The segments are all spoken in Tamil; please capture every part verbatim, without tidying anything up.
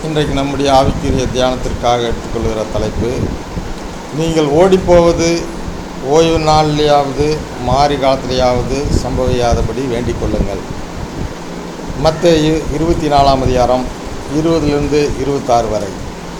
இன்றைக்கு நம்முடைய ஆவிக்குரிய தியானத்திற்காக எடுத்துக்கொள்கிற தலைப்பு, நீங்கள் ஓடிப்போவது ஓய்வு நாளிலேயாவது மாறி காலத்திலேயாவது சம்பவியாதபடி வேண்டிக் கொள்ளுங்கள். மத்தேயு இருபத்தி நாலாம் அதிகாரம் இருபதிலிருந்து இருபத்தாறு வரை.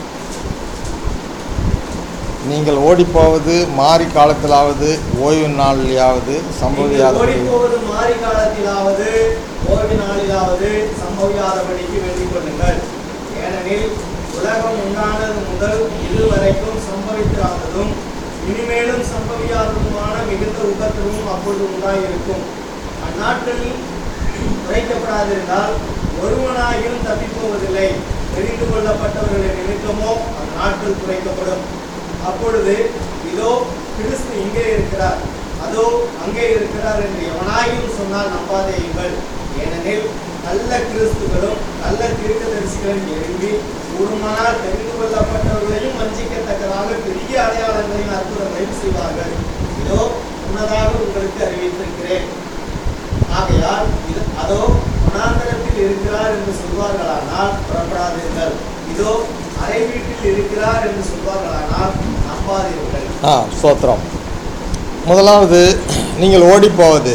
நீங்கள் ஓடிப்போவது மாறி காலத்திலாவது ஓய்வு நாளிலாவது சம்பவியாதபடி மாறி காலத்திலாவது ஓய்வு நாளிலாவது சம்பவியாதபடிக்கு வேண்டிக் கொள்ளுங்கள். ஏனெனில் உலகம் உண்டானது முதல் இதுவரைக்கும் சம்பவித்திராததும் இனிமேலும் சம்பவியாததுமான மிகுந்த உபத்திரமும் அப்பொழுது உண்டாயிருக்கும். அந்நாட்களில் குறைக்கப்படாதிருந்தால் ஒருவனாயும் தப்பிப்போவதில்லை. தெரிந்து கொள்ளப்பட்டவர்களின் நிமித்தமோ அந்நாட்கள் குறைக்கப்படும். அப்பொழுது இதோ கிறிஸ்து இங்கே இருக்கிறார், அதோ அங்கே இருக்கிறார் என்று எவனாயும் சொன்னால் நம்பாதேயுங்கள். ஏனெனில் நல்ல கிறிஸ்துகளும் நல்ல தீர்க்கதரிசிகளும் எழும்பி கூடுமானால் தெரிந்து கொள்ளப்பட்டவர்களையும் வஞ்சிக்கத்தக்கதாக பெரிய அடையாளங்களையும் அற்புதங்களையும் செய்வார்கள். இதோ முன்னதாக உங்களுக்கு அறிவித்திருக்கிறேன். ஆகையால் அதோ வனாந்தரத்தில் இருக்கிறார் என்று சொல்வார்களானால் புறப்படாதீர்கள். இதோ அறை வீட்டில் இருக்கிறார் என்று சொல்வார்களானால் நம்பாதீர்கள். ஆ ஸ்தோத்திரம். முதலாவது, நீங்கள் ஓடிப்போவது.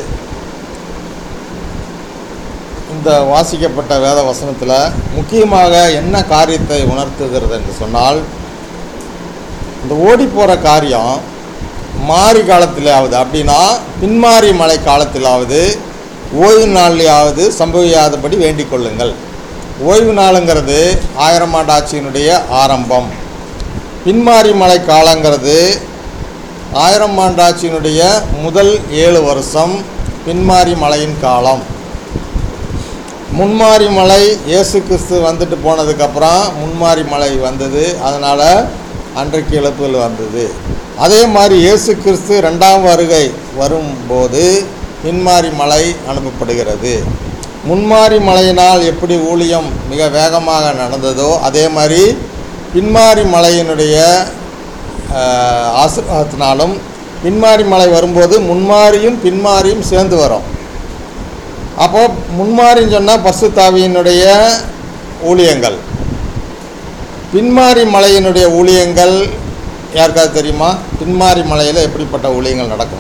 இந்த வாசிக்கப்பட்ட வேத வசனத்தில் முக்கியமாக என்ன காரியத்தை உணர்த்துகிறது என்று சொன்னால், இந்த ஓடி போகிற காரியம் மாறி காலத்திலாவது, அப்படின்னா பின்மாறி மழை காலத்திலாவது ஓய்வு நாளிலாவது சம்பவியாதபடி வேண்டிக் கொள்ளுங்கள். ஓய்வு நாளுங்கிறது ஆயிரம் ஆண்டு ஆட்சியினுடைய ஆரம்பம். பின்மாறி மழை காலங்கிறது ஆயிரம் ஆண்டு ஆட்சியினுடைய முதல் ஏழு வருஷம் பின்மாறி மழையின் காலம். முன்மாறி மழை இயேசு கிறிஸ்து வந்துட்டு போனதுக்கப்புறம் முன்மாறி மழை வந்தது, அதனால் அன்றைக்கு இழப்புகள் வந்தது. அதே மாதிரி இயேசு கிறிஸ்து ரெண்டாம் வருகை வரும்போது பின்மாறி மழை அனுப்பப்படுகிறது. முன்மாறி மழையினால் எப்படி ஊழியம் மிக வேகமாக நடந்ததோ அதே மாதிரி பின்மாறி மழையினுடைய ஆசீர்வாதத்தினாலும் பின்மாறி மழை வரும்போது முன்மாரியும் பின்மாரியும் சேர்ந்து வரும். அப்போது முன்மாரின்னு சொன்னால் பரிசுத்த ஆவியினுடைய ஊழியங்கள், பின்மாரி மலையினுடைய ஊழியங்கள் யாருக்காவது தெரியுமா? பின்மாரி மலையில் எப்படிப்பட்ட ஊழியங்கள் நடக்கும்?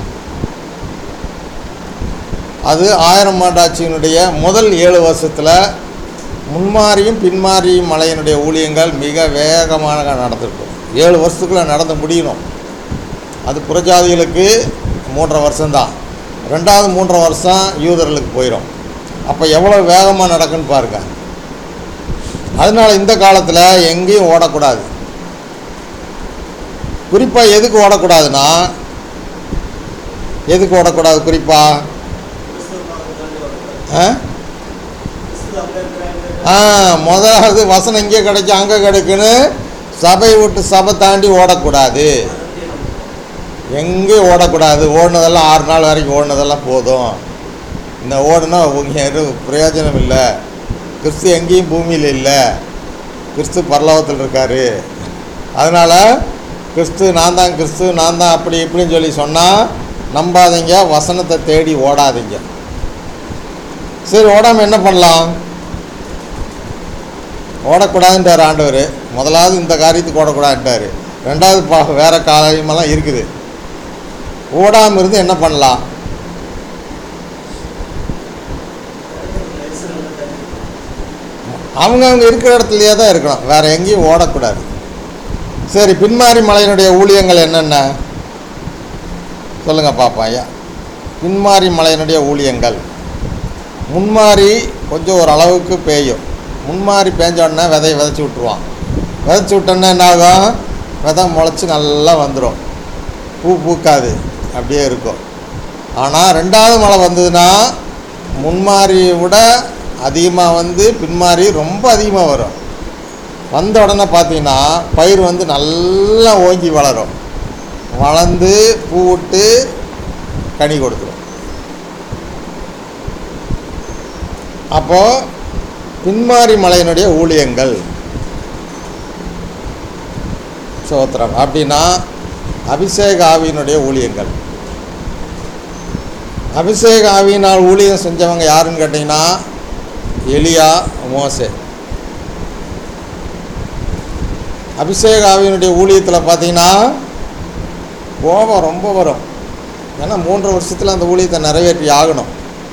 அது ஆயிரம் ஆண்டாட்சியினுடைய முதல் ஏழு வருஷத்தில் முன்மாரியும் பின்மாரியும் மலையினுடைய ஊழியங்கள் மிக வேகமாக நடந்துருக்கும். ஏழு வருஷத்துக்குள்ளே நடந்து முடியணும். அது புறஜாதிகளுக்கு மூன்றரை வருஷம்தான். ரெண்டாவது மூன்றரை வருஷம் யூதர்களுக்கு போயிடும். அப்போ எவ்வளோ வேகமாக நடக்குன்னு பாருங்க. அதனால் இந்த காலத்தில் எங்கேயும் ஓடக்கூடாது. குறிப்பாக எதுக்கு ஓடக்கூடாதுன்னா, எதுக்கு ஓடக்கூடாது குறிப்பாக? ஆ முதலாவது வசனம் இங்கே கிடைக்கும் அங்கே கிடைக்குன்னு சபை விட்டு சபை தாண்டி ஓடக்கூடாது. எங்கேயும் ஓடக்கூடாது. ஓடினதெல்லாம் ஆறு நாள் வரைக்கும் ஓடினதெல்லாம் போதும். இந்த ஓடுனா எதுவும் பிரயோஜனம் இல்லை. கிறிஸ்து எங்கேயும் பூமியில் இல்லை, கிறிஸ்து பரலோகத்தில் இருக்கார். அதனால் கிறிஸ்து நான் தான் கிறிஸ்து நான் தான் அப்படி இப்படின்னு சொல்லி சொன்னால் நம்பாதீங்க, வசனத்தை தேடி ஓடாதீங்க. சரி, ஓடாமல் என்ன பண்ணலாம்? ஓடக்கூடாதுன்றார் ஆண்டவர். முதலாவது இந்த காரியத்துக்கு ஓடக்கூடாதுன்றார். ரெண்டாவது பா வேறு காரியமெல்லாம் இருக்குது. ஓடாமல் இருந்து என்ன பண்ணலாம்? அவங்க அவங்க இருக்கிற இடத்துலையே தான் இருக்கணும், வேறு எங்கேயும் ஓடக்கூடாது. சரி, பின்மாரி மலையினுடைய ஊழியங்கள் என்னென்ன சொல்லுங்கள் பாப்பா ஐயா. பின்மாரி மலையினுடைய ஊழியங்கள், முன்மாரி கொஞ்சம் ஒரு அளவுக்கு பேயும். முன்மாரி பேஞ்ச உடனே விதையை விதைச்சி விட்ருவான். விதைச்சி விட்டோன்னே என்ன ஆகும்? விதை முளைச்சி நல்லா வந்துடும், பூ பூக்காது, அப்படியே இருக்கும். ஆனால் ரெண்டாவது மழை வந்ததுன்னா முன்மாரியை விட அதிகமாக வந்து பின்மாரி ரொம்ப அதிகமாக வரும். வந்த உடனே பார்த்தீங்கன்னா பயிர் வந்து நல்லா ஓங்கி வளரும், வளர்ந்து பூ விட்டு கனி கொடுத்துரும். அப்போது பின்மாரி மலையினுடைய ஊழியங்கள் சோத்திரம் அப்படின்னா அபிஷேக ஆவியினுடைய ஊழியங்கள். அபிஷேக ஆவியினால் ஊழியம் செஞ்சவங்க யாருன்னு கேட்டிங்கன்னா எலியா, மோசே. அபிஷேக ஆவியினுடைய ஊழியத்தில் பார்த்தீங்கன்னா கோபம் ரொம்ப வரும். ஏன்னா மூன்று வருஷத்தில் அந்த ஊழியத்தை நிறைவேற்றி ஆகணும்.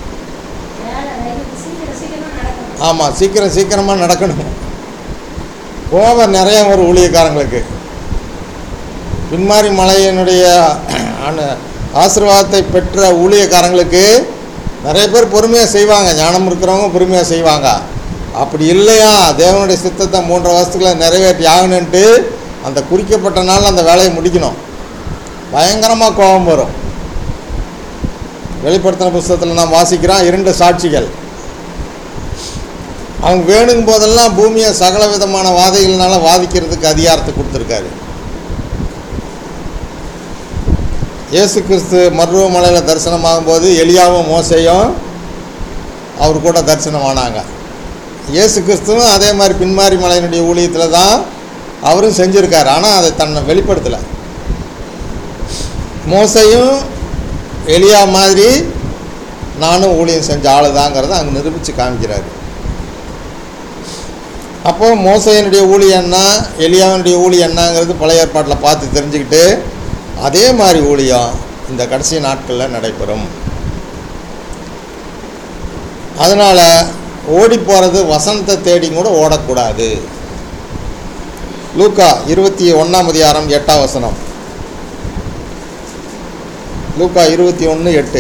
ஆமாம், சீக்கிரம் சீக்கிரமாக நடக்கணும். கோபம் நிறைய ஒரு ஊழியக்காரங்களுக்கு. பின்மாரி மலையினுடைய ஆசீர்வாதத்தை பெற்ற ஊழியக்காரங்களுக்கு நிறைய பேர் பொறுமையாக செய்வாங்க, ஞானம் இருக்கிறவங்க பொறுமையாக செய்வாங்க. அப்படி இல்லையா தேவனுடைய சித்தத்தை மூன்றரை வருஷத்துக்குள்ள நிறைவேற்றி ஆகணுன்ட்டு அந்த குறிக்கப்பட்ட நாள் அந்த வேலையை முடிக்கணும். பயங்கரமாக கோபம் வரும். வெளிப்படுத்தின புஸ்தகத்தில் நாம் வாசிக்கிறோம், இரண்டு சாட்சிகள் அவங்க வேணுங்கும் போதெல்லாம் பூமியை சகல விதமான வாதைகள்னால வாதிக்கிறதுக்கு அதிகாரத்தை கொடுத்துருக்காரு. இயேசு கிறிஸ்து மருவமலையில் தரிசனமாகும் போது எலியாவும் மோசையும் அவர் கூட தரிசனமானாங்க. இயேசு கிறிஸ்துவும் அதே மாதிரி பின்மாரி மலையினுடைய ஊழியத்தில் தான் அவரும் செஞ்சுருக்கார். ஆனால் அதை தன்னை வெளிப்படுத்தலை. மோசையும் எலியா மாதிரி நானும் ஊழியம் செஞ்ச ஆளு தாங்கிறத அங்கே நிரூபித்து காமிக்கிறாரு. அப்போது மோசையினுடைய ஊழியம் என்ன, எலியாவினுடைய ஊழியம் என்னங்கிறது பழைய ஏற்பாட்டில் பார்த்து தெரிஞ்சுக்கிட்டு அதே மாதிரி ஊழியம் இந்த கடைசி நாட்களில் நடைபெறும். அதனால் ஓடி போகிறது வசனத்தை தேடி கூட ஓடக்கூடாது. லூக்கா இருபத்தி ஒன்றாம் அதிகாரம் எட்டாம் வசனம். லூக்கா இருபத்தி ஒன்று எட்டு.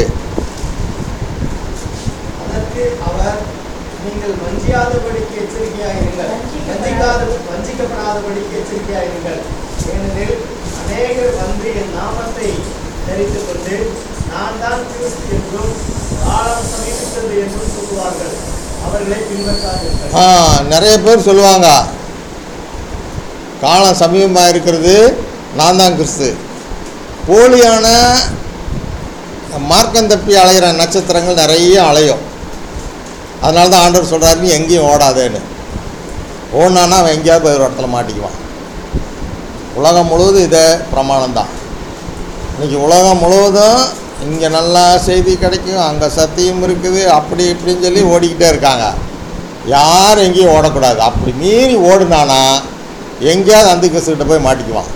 அதற்கு அவர், நீங்கள் வஞ்சியாதபடிக்கு எச்சரிக்கையாயிருங்கள், வஞ்சிக்காத வஞ்சிக்கப்படாதபடிக்கு எச்சரிக்கையாயிருங்கள். ஏனெனில் அநேகர் வந்து என் நாமத்தை தரித்துக் கொண்டு நான் தான் கிறிஸ்து என்றும் காலம் சமீபித்தது என்றும் சொல்லுவார்கள். அவர்களை பின்பற்றாதீர்கள். ஆ நிறைய பேர் சொல்லுவாங்க, காலம் சமீபமாக இருக்கிறது, நான் தான் கிறிஸ்து. போலியான மார்க்கம் தப்பி அலைகிற நட்சத்திரங்கள் நிறைய அலையும். அதனால தான் ஆண்டவர் சொல்கிறாரு, நீ எங்கேயும் ஓடாதேன்னு. ஓடினான்னா அவன் எங்கேயாவது ஒரு இடத்துல மாட்டிக்குவான். உலகம் முழுவதும் இதே பிரமாணம்தான். இன்றைக்கி உலகம் முழுவதும் இங்கே நல்லா செய்தி கிடைக்கும், அங்கே சத்தியம் இருக்குது, அப்படி இப்படின்னு சொல்லி ஓடிக்கிட்டே இருக்காங்க. யாரும் எங்கேயும் ஓடக்கூடாது. அப்படி மீறி ஓடுனானா எங்கேயாவது அந்த கிறிஸ்துக்கிட்ட போய் மாட்டிக்குவான்.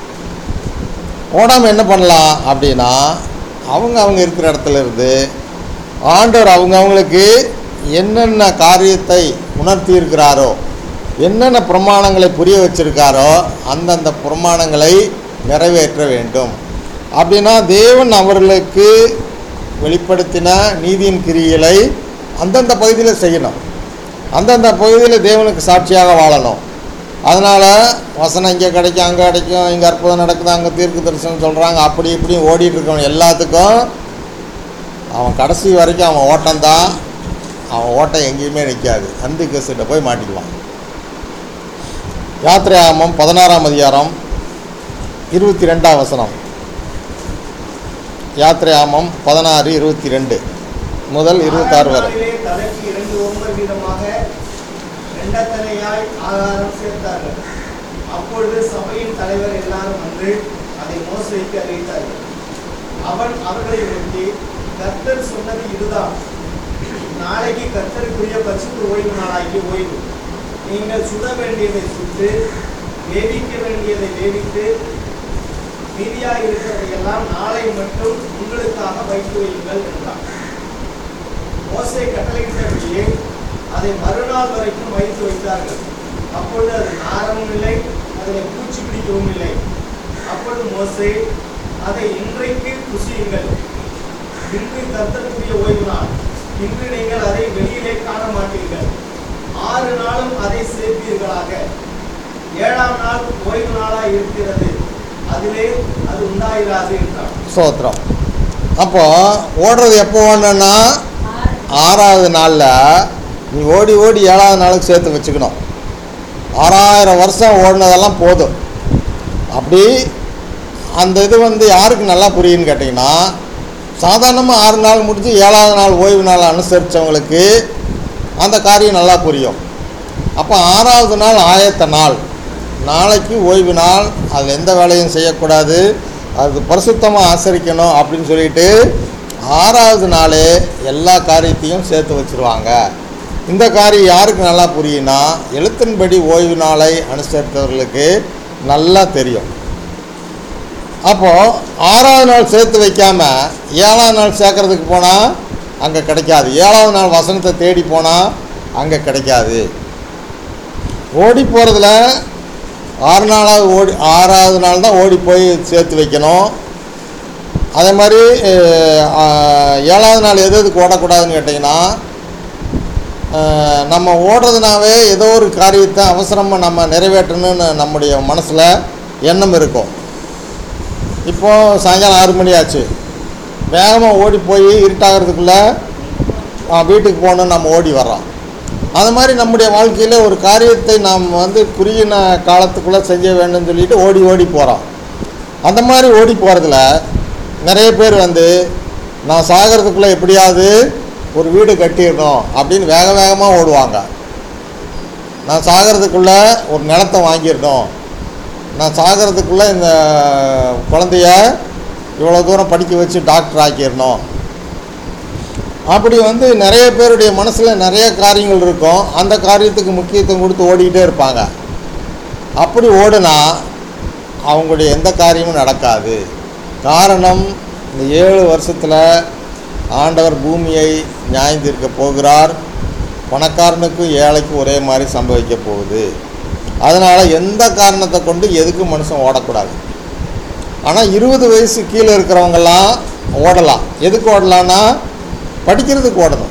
ஓடாமல் என்ன பண்ணலாம் அப்படின்னா, அவங்க அவங்க இருக்கிற இடத்துல இருந்து ஆண்டவர் அவங்க அவங்களுக்கு என்னென்ன காரியத்தை உணர்த்தி இருக்கிறாரோ, என்னென்ன பிரமாணங்களை புரிய வச்சிருக்காரோ அந்தந்த பிரமாணங்களை நிறைவேற்ற வேண்டும். அப்படின்னா தேவன் அவர்களுக்கு வெளிப்படுத்தின நீதியின் கிரியைகளை அந்தந்த பகுதியில் செய்யணும். அந்தந்த பகுதியில் தேவனுக்கு சாட்சியாக வாழணும். அதனால் வசனம் இங்கே கிடைக்கும், அங்கே கிடைக்கும், இங்கே அற்புதம் நடக்குது, அங்கே தீர்க்கு தரிசனம் சொல்கிறாங்க, அப்படி இப்படி ஓடிட்டு இருக்கவன் எல்லாத்துக்கும் அவன் கடைசி வரைக்கும் அவன் ஓட்டம்தான். அவன் ஓட்டம் எங்கேயுமே நிற்காது, அந்த கேசிட்ட போய் மாட்டிக்குவான். யாத்திரையாகமம் பதினாறாம் அதிகாரம் இருபத்தி ரெண்டாம் வசனம். யாத்திரையாகமம் பதினாறு இருபத்தி ரெண்டு முதல் இருபத்தாறு வரை. தலைக்கு இரண்டு ஒவ்வொரு விதமாக இரண்டத்தனையாய் ஆகாரம் சேர்த்தார்கள். அப்பொழுது சபையின் தலைவர் எல்லாரும் வந்து அதை மோசேக்கு அறிவித்தார்கள். அவன் அவர்களை நோக்கி, கர்த்தர் சொன்னது இதுதான், நாளைக்கு கர்த்தருக்குரிய பரிசுத்த ஓய்வு நாளாகி ஓய்வு. நீங்கள் சுட வேண்டியதை சுட்டு, வேவிக்க வேண்டியதை வேவித்து, மீதியாக இருக்கிறதையெல்லாம் நாளை மட்டும் உங்களுக்காக வைத்து வையுங்கள் என்றார். மோசே கட்டளையிட்டபடியே அதை மறுநாள் வரைக்கும் வைத்து வைத்தார்கள். அப்பொழுது அது நாரமும் இல்லை, அதில் பூச்சி பிடிக்கவும் இல்லை. அப்பொழுது மோசே, அதை இன்றைக்கு புசியுங்கள், இன்று கர்த்தருக்குரிய ஓய்வு நாள், இன்று நீங்கள் அதை வெளியிலே காண மாட்டீர்கள், ஆறு நாளும் அதை சேர்ப்பீர்களாக, ஏழாம் நாள் ஓய்வு நாளாக இருக்கிறது, அதிலே அது உண்டாயிராது என்றார். சோத்திரம். அப்போ ஓடுறது எப்போ ஓடணுன்னா ஆறாவது நாளில் நீ ஓடி ஓடி ஏழாவது நாளுக்கு சேர்த்து வச்சுக்கணும். ஆறாயிரம் வருஷம் ஓடினதெல்லாம் போதும். அப்படி அந்த இது வந்து யாருக்கு நல்லா புரியுன்னு கேட்டிங்கன்னா, சாதாரணமாக ஆறு நாள் முடிஞ்சு ஏழாவது நாள் ஓய்வு நாள் அனுசரித்தவங்களுக்கு அந்த காரியம் நல்லா புரியும். அப்போ ஆறாவது நாள் ஆயத்த நாள், நாளைக்கு ஓய்வு நாள், அதில் எந்த வேலையும் செய்யக்கூடாது, அது பரிசுத்தமாக ஆசரிக்கணும் அப்படின்னு சொல்லிட்டு ஆறாவது நாளே எல்லா காரியத்தையும் சேர்த்து வச்சுருவாங்க. இந்த காரியம் யாருக்கு நல்லா புரியும்னா, எழுத்தின்படி ஓய்வு நாளை அனுசரித்தவர்களுக்கு நல்லா தெரியும். அப்போது ஆறாவது நாள் சேர்த்து வைக்காமல் ஏழாவது நாள் சேர்க்கறதுக்கு போனால் அங்கே கிடைக்காது. ஏழாவது நாள் வசனத்தை தேடி போனால் அங்கே கிடைக்காது. ஓடி போகிறதுல ஆறு நாளாவது ஓடி ஆறாவது நாள் தான் ஓடி போய் சேர்த்து வைக்கணும். அதே மாதிரி ஏழாவது நாள் எது எதுக்கு ஓடக்கூடாதுன்னு கேட்டிங்கன்னா, நம்ம ஓடுறதுனாவே ஏதோ ஒரு காரியத்தை அவசரமாக நம்ம நிறைவேற்றணும்னு நம்முடைய மனசில் எண்ணம் இருக்கும். இப்போது சாயங்காலம் ஆறு மணி ஆச்சு, வேகமாக ஓடி போய் இருட்டாகிறதுக்குள்ளே வீட்டுக்கு போகணுன்னு நம்ம ஓடி வர்றோம். அது மாதிரி நம்முடைய வாழ்க்கையில் ஒரு காரியத்தை நாம் வந்து குறுகின காலத்துக்குள்ளே செய்ய வேண்டும்னு சொல்லிட்டு ஓடி ஓடி போகிறோம். அந்த மாதிரி ஓடி போகிறதுல நிறைய பேர் வந்து நான் சாகிறதுக்குள்ளே எப்படியாவது ஒரு வீடு கட்டிடணும் அப்படின்னு வேக வேகமாக ஓடுவாங்க. நான் சாகிறதுக்குள்ளே ஒரு நிலத்தை வாங்கிடணும், நான் சாகிறதுக்குள்ளே இந்த குழந்தைய இவ்வளோ தூரம் படிக்க வச்சு டாக்டர் ஆக்கிடணும். அப்படி வந்து நிறைய பேருடைய மனசில் நிறைய காரியங்கள் இருக்கும். அந்த காரியத்துக்கு முக்கியத்துவம் கொடுத்து ஓடிக்கிட்டே இருப்பாங்க. அப்படி ஓடுனா அவங்களுடைய எந்த காரியமும் நடக்காது. காரணம், இந்த ஏழு வருஷத்தில் ஆண்டவர் பூமியை நியாயந்தீர்க்க போகிறார். பணக்காரனுக்கும் ஏழைக்கும் ஒரே மாதிரி சம்பவிக்க போகுது. அதனால் எந்த காரணத்தை கொண்டு எதுக்கும் மனுஷன் ஓடக்கூடாது. ஆனால் இருபது வயசு கீழே இருக்கிறவங்கெல்லாம் ஓடலாம். எதுக்கு ஓடலான்னா படிக்கிறதுக்கு ஓடணும்,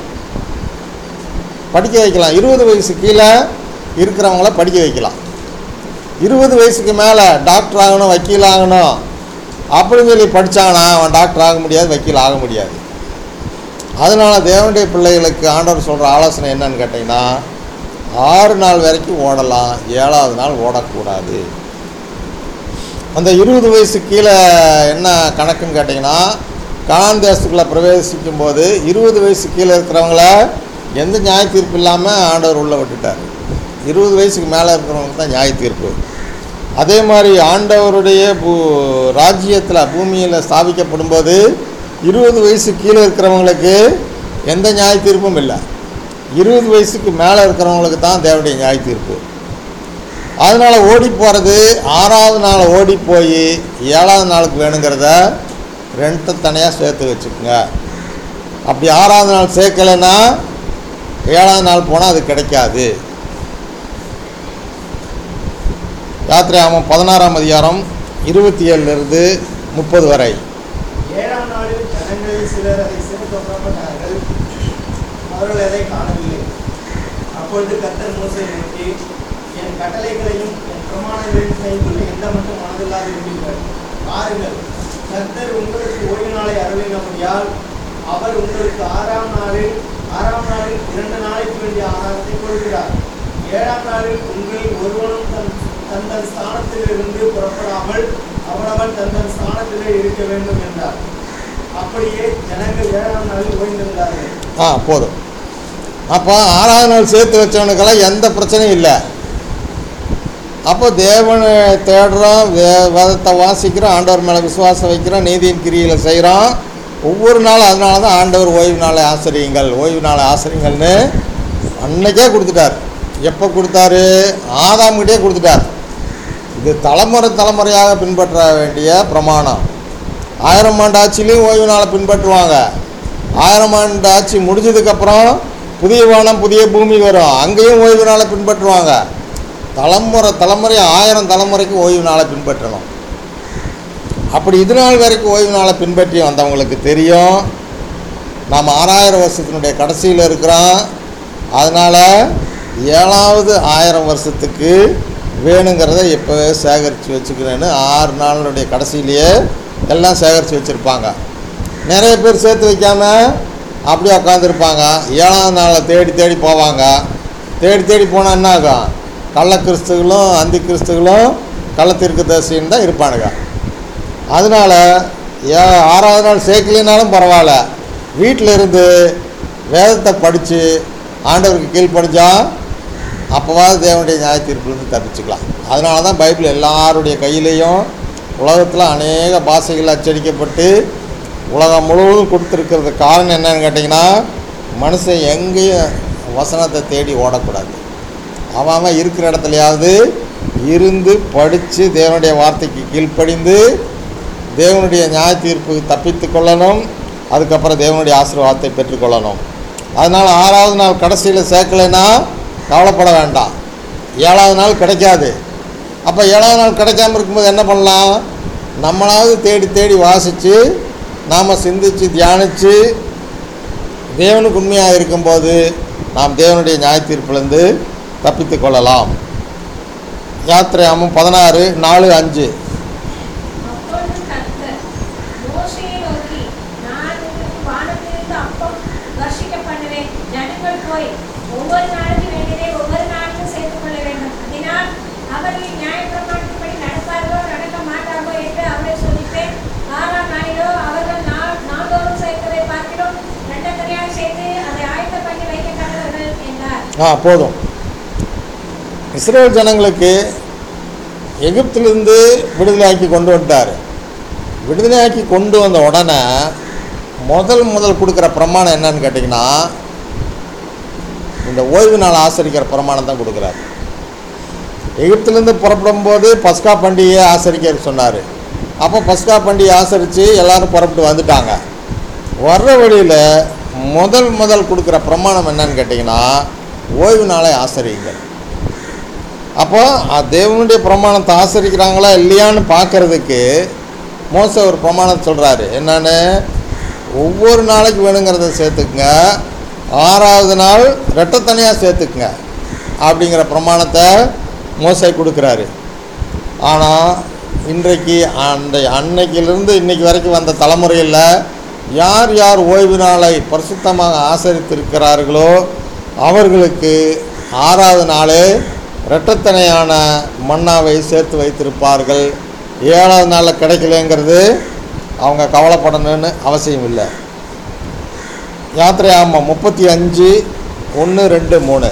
படிக்க வைக்கலாம். இருபது வயசு கீழே இருக்கிறவங்கள படிக்க வைக்கலாம். இருபது வயசுக்கு மேலே டாக்டர் ஆகணும், வக்கீல் ஆகணும் அப்படின்னு சொல்லி படித்தாங்கன்னா அவன் டாக்டர் ஆக முடியாது, வக்கீல் ஆக முடியாது. அதனால் தேவனுடைய பிள்ளைகளுக்கு ஆண்டவர் சொல்கிற ஆலோசனை என்னன்னு கேட்டிங்கன்னா, ஆறு நாள் வரைக்கும் ஓடலாம், ஏழாவது நாள் ஓடக்கூடாது. அந்த இருபது வயசு கீழே என்ன கணக்குன்னு கேட்டிங்கன்னா, கானான் தேசத்துக்குள்ளே பிரவேசிக்கும் போது இருபது வயசு கீழே இருக்கிறவங்கள எந்த நியாய தீர்ப்பு இல்லாமல் ஆண்டவர் உள்ளே விட்டுட்டார். இருபது வயசுக்கு மேலே இருக்கிறவங்களுக்கு தான் நியாய தீர்ப்பு. அதே மாதிரி ஆண்டவருடைய பூ ராஜ்யத்தில் பூமியில் ஸ்தாபிக்கப்படும் போது இருபது வயசு கீழே இருக்கிறவங்களுக்கு எந்த நியாய தீர்ப்பும் இல்லை. இருபது வயசுக்கு மேலே இருக்கிறவங்களுக்கு தான் தேவனுடைய நியாய தீர்ப்பு. அதனால் ஓடி போகிறது ஆறாவது நாள் ஓடி போய் ஏழாவது நாளுக்கு வேணுங்கிறத ரெண்டு தனியாக சேர்த்து வச்சுக்கோங்க. அப்படி ஆறாவது நாள் சேர்க்கலைன்னா ஏழாவது நாள் போனால் அது கிடைக்காது. யாத்திராகமம் பதினாறாம் அதிகாரம் இருபத்தி ஏழுலேருந்து முப்பது வரை. ஏழாம் நாளில் ஜனங்களில் சிலர் அதை சேர்த்து புறப்பட்டார்கள், அவர்கள் அதை காணவில்லை. அப்பொழுது கர்த்தர் மோசேயை நோக்கி, என் கட்டளைகளையும் என் பிரமாணங்களையும் கைக்குள்ள எந்த மட்டும் மனதில்லாது இருப்பீர்கள். பாருங்கள், கர்த்தர் உங்களுக்கு ஓய்வு நாளை அருளினபடியால் அவர் உங்களுக்கு ஆறாம் நாளில் ஆறாம் நாளில் இரண்டு நாளைக்கு வேண்டிய ஆகாரத்தை கொடுக்கிறார். ஏழாம் நாளில் உங்களில் ஒருவனும் தன் தந்தன் ஸ்தானத்திலிருந்து புறப்படாமல் அவனவன் தந்தன் ஸ்தானத்திலே இருக்க வேண்டும் என்றார். அப்படியே ஜனங்கள் ஏழாம் நாளில் ஓய்ந்திருந்தார்கள். ஆ போதும். அப்போ ஆறாவது நாள் சேர்த்து வச்சவனுக்கெல்லாம் எந்த பிரச்சனையும் இல்லை. அப்போ தேவனை தேடுறோம், வே வேதத்தை வாசிக்கிறோம், ஆண்டவர் மேலே விசுவாசம் வைக்கிறோம், நீதியின் கிரிகளை செய்கிறோம் ஒவ்வொரு நாளும். அதனால தான் ஆண்டவர் ஓய்வு நாளை ஆசிரியுங்கள் ஓய்வு நாளை ஆசிரியுங்கள்னு அன்னைக்கே கொடுத்துட்டார். எப்போ கொடுத்தாரு? ஆதாம்கிட்டே கொடுத்துட்டார். இது தலைமுறை தலைமுறையாக பின்பற்ற வேண்டிய பிரமாணம். ஆயிரம் ஆண்டு ஆட்சியிலையும் ஓய்வு நாளை பின்பற்றுவாங்க. ஆயிரம் ஆண்டு ஆட்சி முடிஞ்சதுக்கப்புறம் புதிய வானம் புதிய பூமி வரும், அங்கேயும் ஓய்வு நாளை பின்பற்றுவாங்க. தலைமுறை தலைமுறை ஆயிரம் தலைமுறைக்கு ஓய்வு நாளை பின்பற்றணும். அப்படி இது நாள் வரைக்கும் ஓய்வு நாளை பின்பற்றி வந்தவங்களுக்கு தெரியும் நாம் ஆறாயிரம் வருஷத்தினுடைய கடைசியில் இருக்கிறோம். அதனால் ஏழாவது ஆயிரம் வருஷத்துக்கு வேணுங்கிறத இப்போவே சேகரித்து வச்சுக்கிறேன்னு ஆறு நாளுடைய கடைசியிலேயே எல்லாம் சேகரித்து வச்சுருப்பாங்க. நிறைய பேர் சேர்த்து வைக்காமல் அப்படியே உட்காந்துருப்பாங்க. ஏழாவது நாளை தேடி தேடி போவாங்க. தேடி தேடி போனால் என்ன ஆகும்? கள்ள கிறிஸ்துகளும் அந்தி கிறிஸ்துகளும் கள்ளத்திற்கு தரிசின்னு தான் இருப்பானுங்க. அதனால் ஏ ஆறாவது நாள் சேர்க்கலினாலும் பரவாயில்ல, வீட்டில் இருந்து வேதத்தை படித்து ஆண்டவருக்கு கீழ்ப்படிஞ்சா அப்போவாது தேவனுடைய நியாய தீர்ப்புலேருந்து தப்பிச்சுக்கலாம். அதனால தான் பைபிள் எல்லாருடைய கையிலையும் உலகத்தில் அநேக பாஷைகள் அச்சடிக்கப்பட்டு உலகம் முழுவதும் கொடுத்துருக்கிறது. காரணம் என்னன்னு கேட்டிங்கன்னா, மனுஷன் எங்கேயும் வசனத்தை தேடி ஓடக்கூடாது. அவன் இருக்கிற இடத்துலையாவது இருந்து படித்து தேவனுடைய வார்த்தைக்கு கீழ்ப்படிந்து தேவனுடைய நியாய தீர்ப்புக்கு தப்பித்து கொள்ளணும். அதுக்கப்புறம் தேவனுடைய ஆசீர்வாதத்தை பெற்றுக்கொள்ளணும். அதனால் ஆறாவது நாள் கடைசியில் சேர்க்கலைன்னா கவலைப்பட வேண்டாம், ஏழாவது நாள் கிடைக்காது. அப்போ ஏழாவது நாள் கிடைக்காமல் இருக்கும்போது என்ன பண்ணலாம்? நம்மளாவது தேடி தேடி வாசித்து நாம் சிந்தித்து தியானித்து தேவனுக்கு உண்மையாக இருக்கும்போது நாம் தேவனுடைய நியாய தீர்ப்பிலிருந்து தப்பித்து கொள்ளலாம். யாத்திரையாமம் பதினாறு நாலு அஞ்சு. அப்பொழுது கர்த்தர் மோசேயை நோக்கி, நான் உங்களுக்கு வானத்திலிருந்து அப்பம் வர்ஷிக்க பண்ணுவேன். ஜனங்கள் போய் ஒவ்வொரு நாளுக்கு வேண்டியதை ஒவ்வொரு நாளுக்கும் சேர்த்துக் கொள்ள வேண்டும். அதனால் அவர்கள் நியாயப்பிரமாணத்தின்படி நடப்பார்களோ நடக்க மாட்டார்களோ என்று அவரை சொல்லிப்பேன். ஆறாம் நாளிலோ அவர்கள் நாள் நாள்தோறும் சேர்த்ததை பார்க்கிறோம் இரண்டக்கரையாக சேர்த்து அதை ஆயத்த பண்ணி வைக்க கடவர்கள் என்றார். ஆ போதும். இஸ்ரேல் ஜனங்களுக்கு எகிப்திலிருந்து விடுதலையாக்கி கொண்டு வந்துட்டார். விடுதலையாக்கி கொண்டு வந்த உடனே முதல் முதல் கொடுக்குற பிரமாணம் என்னன்னு கேட்டிங்கன்னா, இந்த ஓய்வு நாள் ஆசரிக்கிற பிரமாணம் தான் கொடுக்குறாரு. எகிப்திலேருந்து புறப்படும் போது பஸ்கா பண்டிகையை ஆசரிக்க சொன்னார். அப்போ பஸ்கா பண்டிகை ஆசரித்து எல்லோரும் புறப்பட்டு வந்துட்டாங்க. வர்ற வழியில் முதல் முதல் கொடுக்குற பிரமாணம் என்னன்னு கேட்டிங்கன்னா, ஓய்வு நாளை ஆசரிங்க. அப்போ தேவனுடைய பிரமாணத்தை ஆசரிக்கிறாங்களா இல்லையான்னு பார்க்குறதுக்கு மோசே ஒரு பிரமாணத்தை சொல்கிறாரு. என்னன்னு, ஒவ்வொரு நாளைக்கு வேணுங்கிறத சேர்த்துக்குங்க, ஆறாவது நாள் ரெட்டத்தனியாக சேர்த்துக்குங்க அப்படிங்கிற பிரமாணத்தை மோசே கொடுக்குறாரு. ஆனால் இன்றைக்கு அந்த அன்னைக்கிலிருந்து இன்றைக்கி வரைக்கும் வந்த தலைமுறையில் யார் யார் ஓய்வு நாளை பரிசுத்தமாக ஆசரித்திருக்கிறார்களோ அவர்களுக்கு ஆறாவது நாளே இரட்டத்தனையான மன்னாவை சேர்த்து வைத்திருப்பார்கள். ஏழாவது நாளில் கிடைக்கலங்கிறது அவங்க கவலைப்படணும்னு அவசியம் இல்லை. யாத்திரை ஆமாம் முப்பத்தி அஞ்சு ஒன்று ரெண்டு மூணு.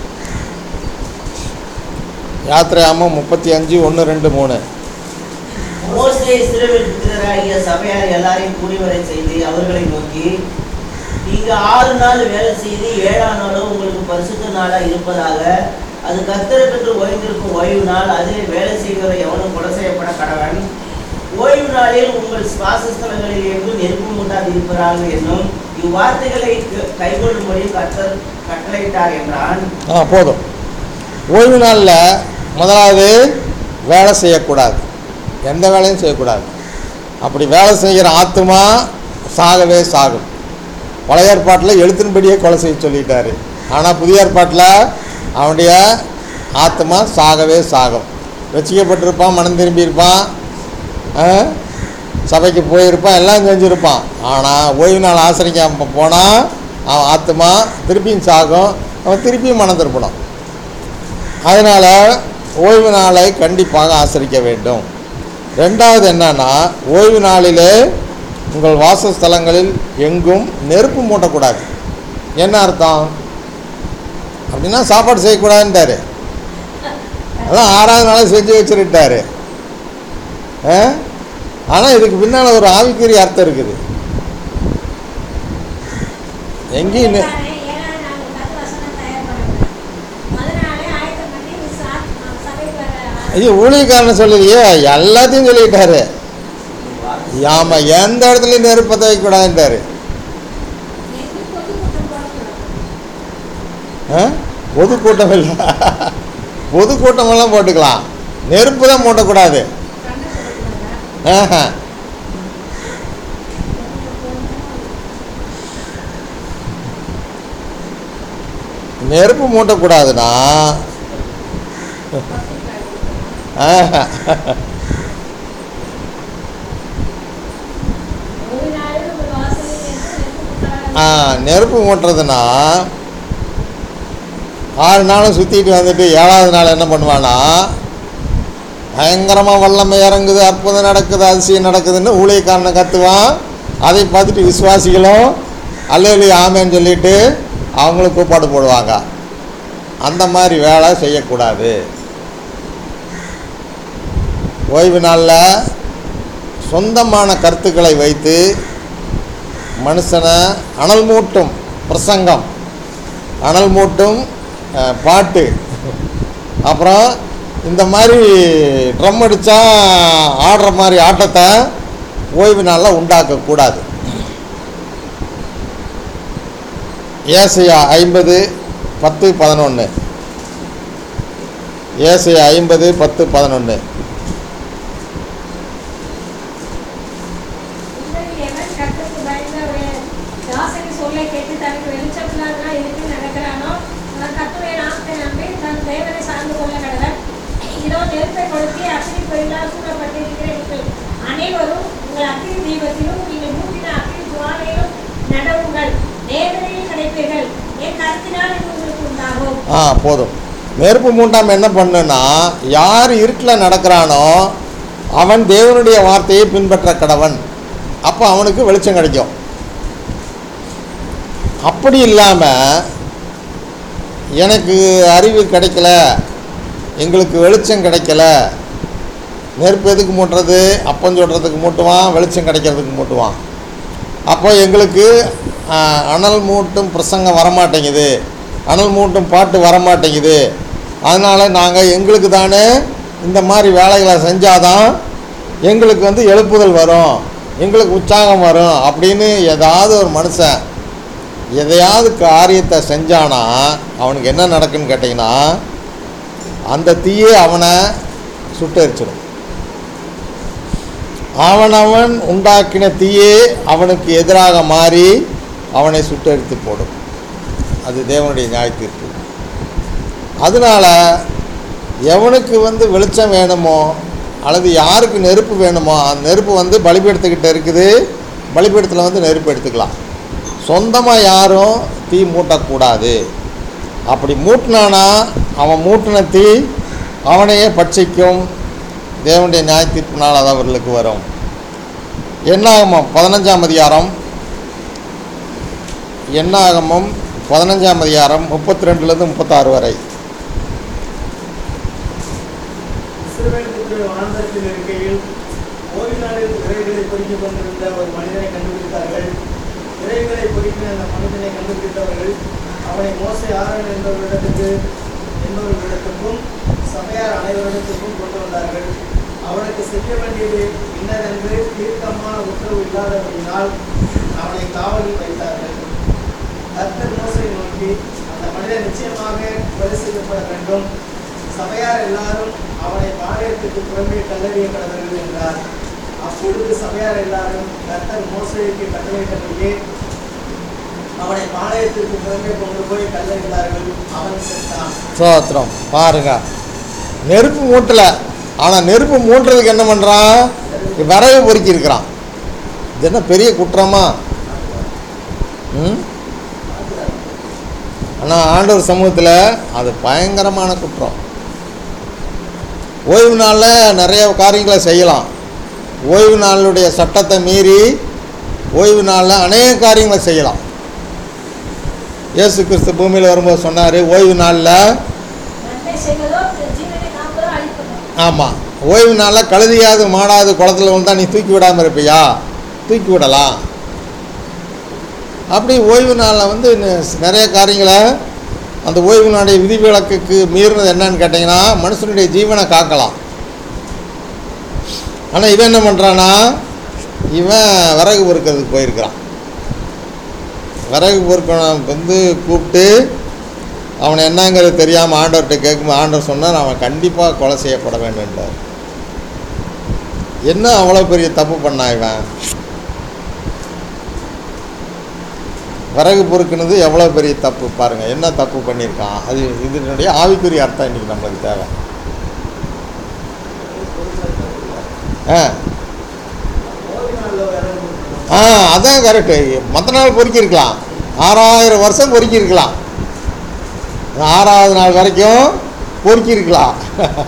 யாத்திரை ஆமாம் முப்பத்தி அஞ்சு ஒன்று ரெண்டு மூணு. மோசே இஸ்ரவேல் புத்திரராகிய சபையார் எல்லாரையும் கூடிவரை செய்து அவர்களை நோக்கி, நீங்க ஆறு நாள் வேலை செய்து ஏழாம் நாளும் உங்களுக்கு பரிசுத்த நாளா இருப்பதாக. அது கர்த்தருக்கென்று ஓய்ந்திருக்கும் ஓய்வு நாள். அதில் வேலை செய்கிறவரை எவனும் கொலை செய்யப்பட கடவன். ஓய்வு நாளில் உங்கள் சுவாசஸ்தலங்களில் எங்கும் நெருப்பு மூட்டாது இருப்பார்கள் என்னும் இவ்வார்த்தைகளை கைகொள்ளும்படி கர்த்தர் கட்டளையிட்டார் என்றான். ஆ போதும். ஓய்வு நாளில் முதலாவது வேலை செய்யக்கூடாது, எந்த வேலையும் செய்யக்கூடாது. அப்படி வேலை செய்கிற ஆத்துமா சாகவே சாகும். பழைய ஏற்பாட்டில் எழுத்தின்படியே கொலை செய்ய சொல்லிட்டாரு. ஆனால் புதிய ஏற்பாட்டில் அவனுடைய ஆத்மா சாகவே சாகும். ரசிக்கப்பட்டிருப்பான், மனம் திரும்பியிருப்பான், சபைக்கு போயிருப்பான், எல்லாம் செஞ்சுருப்பான். ஆனால் ஓய்வு நாள் ஆசிரிக்க போனால் அவன் ஆத்மா திருப்பியும் சாகும், அவன் திருப்பியும் மனம் திருப்பணும். அதனால் ஓய்வு நாளை கண்டிப்பாக ஆசரிக்க வேண்டும். ரெண்டாவது என்னன்னா, ஓய்வு நாளிலே உங்கள் வாசஸ்தலங்களில் எங்கும் நெருப்பு மூட்டக்கூடாது. என்ன அர்த்தம் அப்படின்னா, சாப்பாடு செய்யக்கூடாதுன்ட்டாரு. அதான் ஆறாவது நாளை செஞ்சு வச்சுருட்டாரு. ஆனால் இதுக்கு பின்னால் ஒரு ஆவிக்குரிய அர்த்தம் இருக்குது. எங்கேயும் ஐயோ ஊழியக்காரன் சொல்லலையே, எல்லாத்தையும் சொல்லிட்டாரு. ஆமா, எந்த இடத்துலையும் நெருப்பத்தை வைக்கக்கூடாதுன்றாரு. பொதுக்கூட்டம் இல்லை, பொதுக்கூட்டமெல்லாம் போட்டுக்கலாம், நெருப்பு தான் மூட்டக்கூடாது. நெருப்பு மூட்டக்கூடாதுன்னா நெருப்பு மூட்டுறதுன்னா ஆறு நாளும் சுற்றிட்டு வந்துட்டு ஏழாவது நாள் என்ன பண்ணுவான்னா, பயங்கரமாக வல்லமை இறங்குது, அற்புதம் நடக்குது, அதிசயம் நடக்குதுன்னு ஊழியக்காரனை கற்றுவான். அதை பார்த்துட்டு விசுவாசிகளும் அல்லேலூயா ஆமேன்னு சொல்லிட்டு அவங்களும் கூப்பாடு போடுவாங்க. அந்த மாதிரி வேலை செய்யக்கூடாது. ஓய்வு நாளில் சொந்தமான கருத்துக்களை வைத்து மனுஷனை அனல் மூட்டும் பிரசங்கம், அனல் மூட்டும் பாட்டு, அப்புறம் இந்த மாதிரி ட்ரம் அடித்தா ஆடுற மாதிரி ஆட்டத்தை ஓய்வு நாளில் உண்டாக்கக்கூடாது. ஏசாயா ஐம்பது பத்து பதினொன்று ஏசாயா ஐம்பது பத்து பதினொன்று உங்களில் எவன் கர்த்தருக்கு பயந்து அவருடைய தாசனின் சொல்லைக் கேட்டு தனக்கு வெளிச்சமில்லாதவனாய் இருந்து நடக்கிறானோ, அவன் கர்த்தருடைய நாமத்தை நம்பி தன் தேவனை சார்ந்து கொள்ள கடவன். இதோ நெருப்பை கொளுத்தி அக்கினி பொறிகளால் சூழப்பட்டிருக்கிற நீங்கள் அனைவரும் உங்கள் அக்கினி தீபத்திலும் நீங்கள் மூட்டின அக்கினி ஜுவாலையிலும் நடவுங்கள். வேதனையில் கிடைப்பீர்கள். என் கருத்தினால் இது உங்களுக்கு உண்டாகும். ஆ போதும். நெருப்பு மூண்டாம என்ன பண்ணுன்னா, யார் இருட்டில் நடக்கிறானோ அவன் தேவனுடைய வார்த்தையை பின்பற்ற கடவன். அப்போ அவனுக்கு வெளிச்சம் கிடைக்கும். அப்படி இல்லாமல் எனக்கு அறிவு கிடைக்கல, எங்களுக்கு வெளிச்சம் கிடைக்கல, நெருப்பு எதுக்கு மூட்டுறது? அப்பம் சொல்கிறதுக்கு மூட்டுவான், வெளிச்சம் கிடைக்கிறதுக்கு மூட்டுவான். அப்போ எங்களுக்கு அனல் மூட்டும் பிரசங்கம் வரமாட்டேங்குது, அனல் மூட்டும் பாட்டு வரமாட்டேங்குது, அதனால் நாங்கள் எங்களுக்கு தானே இந்த மாதிரி வேலைகளை செஞ்சாதான் எங்களுக்கு வந்து எழுப்புதல் வரும், எங்களுக்கு உற்சாகம் வரும் அப்படின்னு ஏதாவது ஒரு மனுஷன் எதையாவது காரியத்தை செஞ்சானா அவனுக்கு என்ன நடக்குன்னு கேட்டிங்கன்னா, அந்த தீயே அவனை சுட்டெரிச்சிடும். அவனவன் உண்டாக்கின தீயே அவனுக்கு எதிராக மாறி அவனை சுட்டெரித்து போடும். அது தேவனுடைய நியாயத்தீர்ப்பு. அதனால் எவனுக்கு வந்து வெளிச்சம் வேணுமோ அல்லது யாருக்கு நெருப்பு வேணுமோ அந்த நெருப்பு வந்து பலிபீடத்துக்கிட்ட இருக்குது, பலிபீடத்தில் வந்து நெருப்பு எடுத்துக்கலாம். சொந்தமாக யாரும் தீ மூட்டக்கூடாது. அப்படி மூட்டினானா அவன் மூட்டின தீ அவனையே பட்சிக்கும். தேவனுடைய நியாயத்தீர்ப்பினால் அது அவர்களுக்கு வரும். என்னாகமம் பதினஞ்சாம் அதிகாரம் என்னாகமம் பதினஞ்சாம் அதிகாரம் முப்பத்தி ரெண்டுலேருந்து முப்பத்தாறு வரை. இஸ்ரவேல் புத்திரர் வனாந்தரத்தில் இருக்கையில் ஓய்வு நாளில் இறைகளை பொறுக்கிக் கொண்டிருந்த ஒரு மனிதனை கண்டுபிடித்தார்கள். இறைகளை பொறுக்கின அந்த மனிதனை கண்டுபிடித்தவர்கள் அவனை மோசே ஆரோன் என்பவரிடத்துக்கு என்பவர்களிடத்துக்கும் சபையார் அனைவரிடத்துக்கும் கொண்டு வந்தார்கள். அவனுக்கு செய்ய வேண்டியது இன்னதென்று தீர்க்கமான உத்தரவு இல்லாதபடியினால் அவனை காவலில் வைத்தார்கள். கர்த்தர் மோசேயை நோக்கி, அந்த மனிதன் நிச்சயமாக கொலை செய்யப்பட வேண்டும், சபையார் எல்லாரும் அவனை பாளையத்துக்கு புறம்பே கல்லறிய கடவர்கள் என்றார். அப்பொழுது சபையார் எல்லாரும் கர்த்தர் மோசேக்கு கட்டளையிட்டபடியே அவனை பாளையத்திற்கு புறம்பே கொண்டு போய் கல்லறிந்தார்கள். அவன் செத்தான். சோத்திரம். பாருங்க, நெருப்பு மூட்டலை, ஆனால் நெருப்பு மூட்டுறதுக்கு என்ன பண்ணுறான்? விறகு பொறுக்கி இருக்கிறான். இது என்ன பெரிய குற்றமா? ம் ஆனால் ஆண்டவர் சமூகத்தில் அது பயங்கரமான குற்றம். ஓய்வு நாளில் நிறைய காரியங்களை செய்யலாம். ஓய்வு நாளுடைய சட்டத்தை மீறி ஓய்வு நாளில் அநேக காரியங்களை செய்யலாம். இயேசு கிறிஸ்து பூமியில் வரும்போது சொன்னார், ஓய்வு நாளில் நன்மை செய்வதோ ஜீவனை காப்பதோ அழிப்பதோ. ஆமாம், ஓய்வு நாளில் கழுதியாது மாடாது குளத்தில் வந்தால் நீ தூக்கி விடாமல் இருப்பியா? தூக்கி விடலாம். அப்படி ஓய்வு நாளில் வந்து நிறைய காரியங்களை அந்த ஓய்வு நாளுடைய விதிவிலக்குக்கு மீறினது என்னன்னு கேட்டிங்கன்னா, மனுஷனுடைய ஜீவனை காக்கலாம். ஆனால் இவன் என்ன பண்ணுறான்னா, இவன் விறகு பொறுக்கிறதுக்கு போயிருக்கிறான். விறகு பொறுக்கணும் வந்து கூப்பிட்டு அவனை என்னங்கிறது தெரியாமல் ஆண்டவர்கிட்ட கேட்கும்போது ஆண்டவர் சொன்னார், அவன் கண்டிப்பாக கொலை செய்யப்பட வேண்டும்ன்றார். என்ன அவ்வளோ பெரிய தப்பு பண்ணா இவன்? விறகு பொறுக்குனது எவ்வளோ பெரிய தப்பு பாருங்கள், என்ன தப்பு பண்ணியிருக்கான். அது இதனுடைய ஆவிக்குரிய அர்த்தம் இன்றைக்கி நம்மளுக்கு தேவை. ஆ ஆ அதான் கரெக்டு. மற்ற நாள் பொறுக்கியிருக்கலாம், ஆறாயிரம் வருஷம் பொறுக்கியிருக்கலாம், ஆறாவது நாள் வரைக்கும் பொறுக்கியிருக்கலாம்.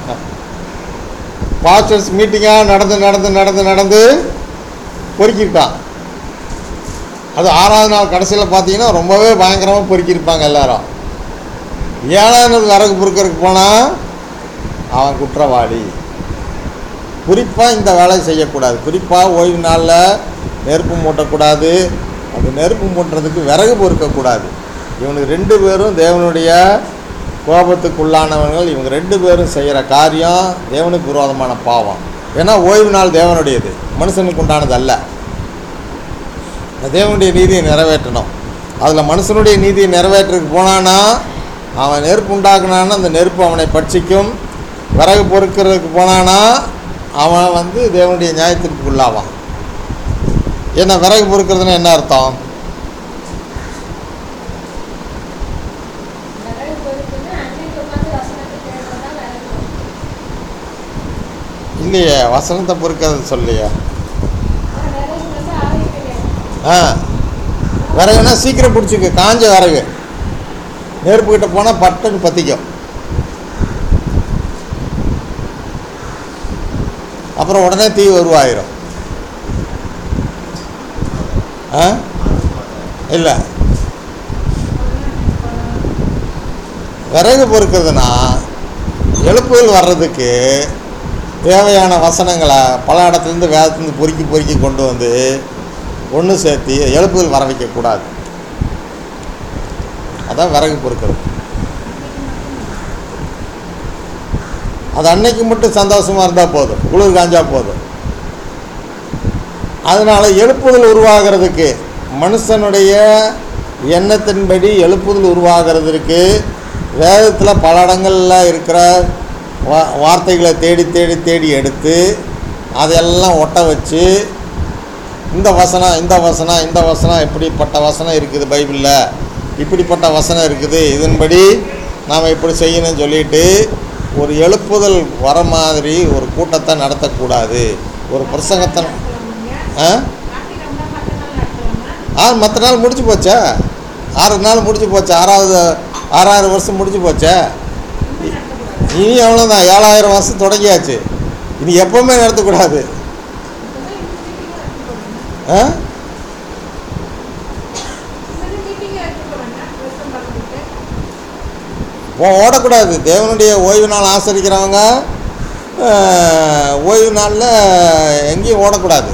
பாஸ்டர்ஸ் மீட்டிங்காக நடந்து நடந்து நடந்து நடந்து பொறுக்கியிருக்கான். அது ஆறாவது நாள் கடைசியில் பார்த்தீங்கன்னா ரொம்பவே பயங்கரமாக பொறுக்கியிருப்பாங்க எல்லாரும். ஏழாவது நாள் விறகு பொறுக்கிறதுக்கு போனால் அவன் குற்றவாளி. குறிப்பாக இந்த வேலை செய்யக்கூடாது. குறிப்பாக ஓய்வு நாளில் நெருப்பு மூட்டக்கூடாது. அது நெருப்பு மூட்டுறதுக்கு விறகு பொறுக்கக்கூடாது. இவனுக்கு ரெண்டு பேரும் தேவனுடைய கோபத்துக்குள்ளானவர்கள் இவங்க ரெண்டு பேரும் செய்கிற காரியம் தேவனுக்கு விரோதமான பாவம். ஏன்னா ஓய்வு நாள் தேவனுடையது, மனுஷனுக்கு உண்டானது அல்ல. தேவனுடைய நீதியை நிறைவேற்றணும். அதில் மனுஷனுடைய நீதியை நிறைவேற்றுக்கு போனான்னா அவன் நெருப்பு உண்டாக்குனான்னா அந்த நெருப்பு அவனை பட்சிக்கும். விறகு பொறுக்கிறதுக்கு போனான்னா அவன் வந்து தேவனுடைய நியாயத்திற்கு உள்ளாவான். ஏன்னா விறகு பொறுக்கிறதுனா என்ன அர்த்தம்? விறகு பொறுப்புன்னா அன்னைக்கு உட்கார்ந்து வசனத்தை தேடுறதா விறகு பொறுப்பு. இல்லையே, வசனத்தை பொறுக்கிறது சொல்லையே. ஆனா விறகு வந்து ஆவி கிடையாது. ஆ விறகுனா சீக்கிரம் பிடிச்சிக்கு, காஞ்ச விறகு நெருப்புக்கிட்ட போனால் பட்டுன்னு பற்றிக்கும். அப்புறம் உடனே தீ உருவாயிரும். ஆ இல்லை, விறகு பொறுக்கிறதுனா எழுப்புதல் வர்றதுக்கு தேவையான வசனங்களை பல இடத்துலேருந்து வேதத்துலேருந்து பொறுக்கி பொறுக்கி கொண்டு வந்து ஒன்று சேர்த்து எழுப்புதல் வர வைக்கக்கூடாது. அதான் விறகு பொறுக்கிறது. அது அன்னைக்கு மட்டும் சந்தோஷமாக இருந்தால் போதும், குளிர் காஞ்சா போதும். அதனால் எழுப்புதல் உருவாகிறதுக்கு மனுஷனுடைய எண்ணத்தின்படி எழுப்புதல் உருவாகிறதுக்கு வேதத்தில் பல இடங்களில் இருக்கிற வா வார்த்தைகளை தேடி தேடி தேடி எடுத்து அதையெல்லாம் ஒட்ட வச்சு இந்த வசனம் இந்த வசனம் இந்த வசனம் இப்படிப்பட்ட வசனம் இருக்குது பைபிளில், இப்படிப்பட்ட வசனம் இருக்குது, இதன்படி நாம் இப்படி செய்யணும்னு சொல்லிட்டு ஒரு எழுப்புதல் வர மாதிரி ஒரு கூட்டத்தை நடத்தக்கூடாது. ஒரு பிரசங்கத்தை ஆ ஆ மற்ற நாள் முடிச்சு போச்சா? ஆறு நாள் முடிச்சு போச்சா? ஆறாவது ஆறாயிரம் வருஷம் முடிச்சு போச்சா? இனி அவ்வளோதான், ஏழாயிரம் வருஷம் தொடங்கியாச்சு. இனி எப்பவுமே நடத்தக்கூடாது. ஆ ஓடக்கூடாது. தேவனுடைய ஓய்வு நாள் ஆசரிக்கிறவங்க ஓய்வு நாளில் எங்கேயும் ஓடக்கூடாது.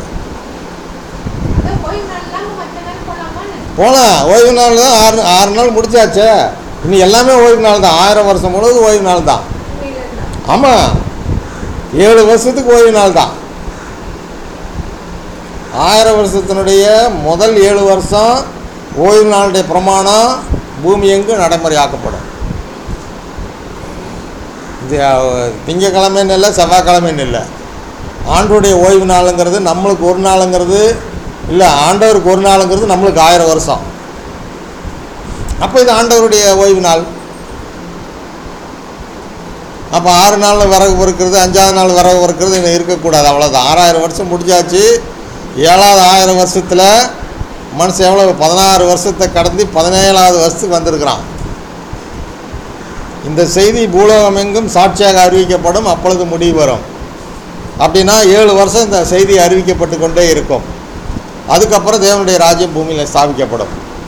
போகலாம், ஓய்வு நாள் தான். ஆறு ஆறு நாள் முடிச்சாச்சே, இனி எல்லாமே ஓய்வு நாள் தான். ஆயிரம் வருஷம் முழுவதும் ஓய்வு நாள் தான். ஆமாம், ஏழு வருஷத்துக்கு ஓய்வு நாள் தான். ஆயிரம் வருஷத்தினுடைய முதல் ஏழு வருஷம் ஓய்வு நாளுடைய பிரமாணம் பூமி எங்கும் நடைமுறையாக்கப்படும். இது திங்கக்கிழமைன்னு இல்லை, செவ்வாய்க்கிழமைன்னு இல்லை. ஆண்டோடைய ஓய்வு நாளுங்கிறது நம்மளுக்கு ஒரு நாளுங்கிறது இல்லை, ஆண்டவருக்கு ஒரு நாளுங்கிறது நம்மளுக்கு ஆயிரம் வருஷம். அப்போ இது ஆண்டவருடைய ஓய்வு நாள். அப்போ ஆறு நாள் விறகு பொறுக்கிறது, அஞ்சாவது நாள் விறகு பொறுக்கிறது இன்னும் இருக்கக்கூடாது. அவ்வளோதான். ஆறாயிரம் வருஷம் முடிஞ்சாச்சு. ஏழாவது ஆயிரம் வருஷத்தில் மனுஷன் எவ்வளோ பதினாறு வருஷத்தை கடந்து பதினேழாவது வருஷத்துக்கு வந்திருக்கிறான். இந்த செய்தி பூலோகம் எங்கும் சாட்சியாக அறிவிக்கப்படும், அப்பொழுது முடிவு வரும். அப்படின்னா ஏழு வருஷம் இந்த செய்தி அறிவிக்கப்பட்டு கொண்டே இருக்கும். அதுக்கப்புறம் தேவனுடைய ராஜ்யம் பூமியில் ஸ்தாபிக்கப்படும்.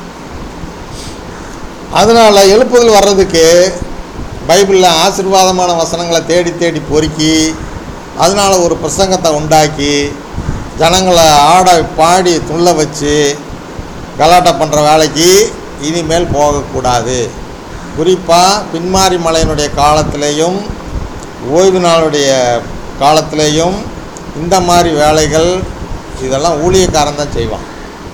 அதனால் எழுப்புதல் வர்றதுக்கு பைபிளில் ஆசீர்வாதமான வசனங்களை தேடி தேடி பொறுக்கி அதனால் ஒரு பிரசங்கத்தை உண்டாக்கி ஜனங்களை ஆட பாடி துள்ள வச்சு கலாட்டா பண்ணுற வேலைக்கு இனிமேல் போகக்கூடாது. குறிப்பாக பின்மாரி மலையினுடைய காலத்திலேயும் ஓய்வு நாளுடைய காலத்திலேயும் இந்த மாதிரி வேலைகள் இதெல்லாம் ஊழியக்காரன் தான் செய்வான்.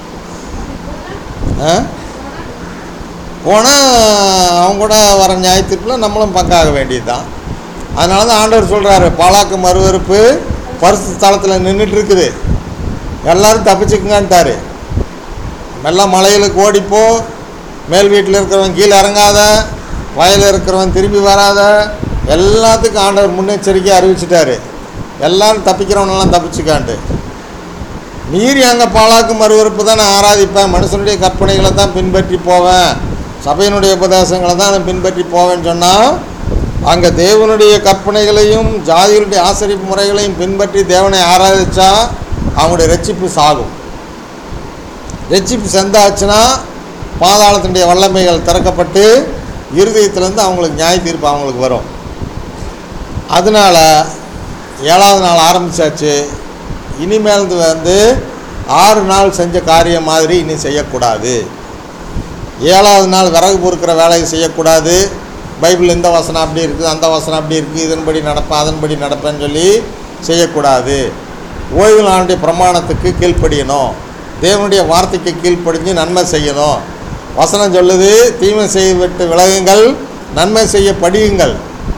போனால் அவங்க கூட வர நியாயத்தீர்ப்பில் நம்மளும் பங்காக வேண்டியது தான். அதனால தான் ஆண்டவர் சொல்கிறாரு, பாலாக்கு மறுவறுப்பு பரிசு ஸ்தலத்தில் நின்றுட்டு இருக்குது, எல்லோரும் தப்பிச்சுக்குங்கன்ட்டார். எல்லாம் மலையில் ஓடிப்போ, மேல் வீட்டில் இருக்கிறவன் கீழே இறங்காத, வயலில் இருக்கிறவன் திரும்பி வராத, எல்லாத்துக்கும் ஆண்டவர் முன்னெச்சரிக்கை அறிவிச்சிட்டாரு. எல்லோரும் தப்பிக்கிறவனெல்லாம் தப்பிச்சுக்கான்ட்டு. மீறி அங்கே பாலாக்கு மறுவறுப்பு தான் நான் ஆராதிப்பேன், மனுஷனுடைய கற்பனைகளை தான் பின்பற்றி போவேன், சபையினுடைய உபதேசங்களை தான் நான் பின்பற்றி போவேன்னு சொன்னால் அங்கே தேவனுடைய கற்பனைகளையும் ஜாதிகளுடைய ஆசரிப்பு முறைகளையும் பின்பற்றி தேவனை ஆராதித்தா அவங்களுடைய ரட்சிப்பு சாகும். ரட்சிப்பு செந்தாச்சுன்னா பாதாளத்தினுடைய வல்லமைகள் திறக்கப்பட்டு இருதயத்திலேருந்து அவங்களுக்கு நியாய தீர்ப்பு அவங்களுக்கு வரும். அதனால் ஏழாவது நாள் ஆரம்பித்தாச்சு. இனிமேல் வந்து ஆறு நாள் செஞ்ச காரியம் மாதிரி இனி செய்யக்கூடாது. ஏழாவது நாள் விறகு பொறுக்கிற வேலையை செய்யக்கூடாது. பைபிள் இந்த வசனம் அப்படி இருக்குது, அந்த வசனம் அப்படி இருக்குது, இதன்படி நடப்பேன் அதன்படி நடப்பேன்னு சொல்லி செய்யக்கூடாது. ஓய்வு நாளுடைய பிரமாணத்துக்கு கீழ்ப்படியணும். தேவனுடைய வார்த்தைக்கு கீழ்ப்படிஞ்சு நன்மை செய்யணும். வசனம் சொல்லுது, தீமை செய்துவிட்டு விலகுங்கள், நன்மை செய்ய படியுங்கள்.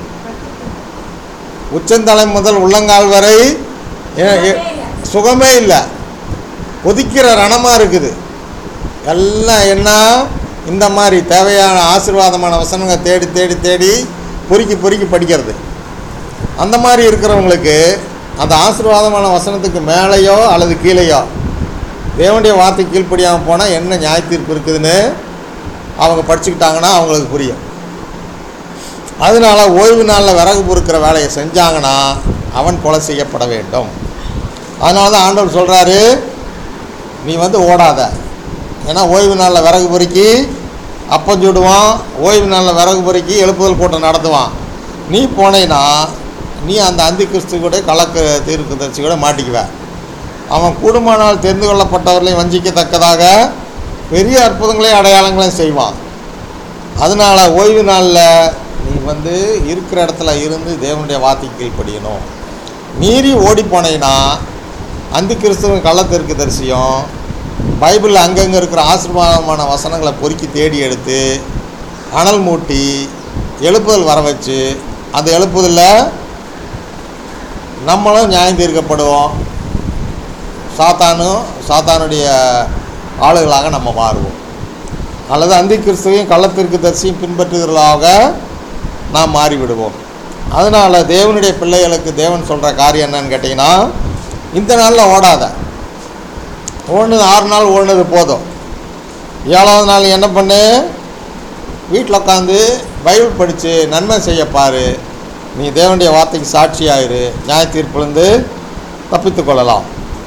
உச்சந்தலை முதல் உள்ளங்கால் வரை எ- எ- சுகமே இல்லை, கொதிக்கிற ரணமாக இருக்குது. எல்லாம் என்ன இந்த மாதிரி தேவையான ஆசீர்வாதமான வசனங்கள் தேடி தேடி தேடி பொறுக்கி பொறுக்கி படிக்கிறது. அந்த மாதிரி இருக்கிறவங்களுக்கு அந்த ஆசீர்வாதமான வசனத்துக்கு மேலேயோ அல்லது கீழேயோ தேவனுடைய வார்த்தை கீழ்ப்படியாமல் போனால் என்ன நியாய தீர்ப்பு இருக்குதுன்னு அவங்க படிச்சுக்கிட்டாங்கன்னா அவங்களுக்கு புரியும். அதனால் ஓய்வு நாளில் விறகு பொறுக்கிற வேலையை செஞ்சாங்கன்னா அவன் கொலை செய்யப்பட வேண்டும். அதனால தான் ஆண்டவர் சொல்கிறாரு, நீ வந்து ஓடாத. ஏன்னா ஓய்வு நாளில் விறகு பொறுக்கி அப்பம் சுடுவான், ஓய்வு நாளில் விறகு பொறுக்கி எழுப்புதல் கூட்டம் நடத்துவான். நீ போனேன்னா நீ அந்த அந்தி கிறிஸ்து கூட கலக்க தீர்க்கதரிசி கூட மாட்டிக்குவ. அவன் கூடுமானால் தெரிந்து கொள்ளப்பட்டவர்களையும் வஞ்சிக்கத்தக்கதாக பெரிய அற்புதங்களையும் அடையாளங்களையும் செய்வான். அதனால் ஓய்வு நாளில் நீ வந்து இருக்கிற இடத்துல இருந்து தேவனுடைய வார்த்தைக்கு கீழ்ப்படியணும். மீறி ஓடி போனேன்னா அந்தி கிறிஸ்துவன் கள்ளத்திற்கு தரிசியும் பைபிளில் அங்கங்கே இருக்கிற ஆசீர்வாதமான வசனங்களை பொறுக்கி தேடி எடுத்து அனல் மூட்டி எழுப்புதல் வர வச்சு அந்த எழுப்புதலில் நம்மளும் நியாயம் தீர்க்கப்படுவோம். சாத்தானும் சாத்தானுடைய ஆளுகளாக நம்ம மாறுவோம். அல்லது அந்தி கிறிஸ்துவையும் கள்ளத்திற்கு தரிசியும் பின்பற்றுகிறவர்களாக நாம் மாறிவிடுவோம். அதனால் தேவனுடைய பிள்ளைகளுக்கு தேவன் சொல்கிற காரியம் என்னன்னு கேட்டிங்கன்னா, இந்த நாளில் ஓடாத. ஓடுனது ஆறு நாள் ஓடுனது போதும். ஏழாவது நாள் என்ன பண்ணு, வீட்டில் உட்காந்து பைபிள் படித்து நன்மை செய்யப்பார். நீ தேவனுடைய வார்த்தைக்கு சாட்சியாயிரு, நியாய தீர்ப்புலேருந்து தப்பித்து கொள்ளலாம்.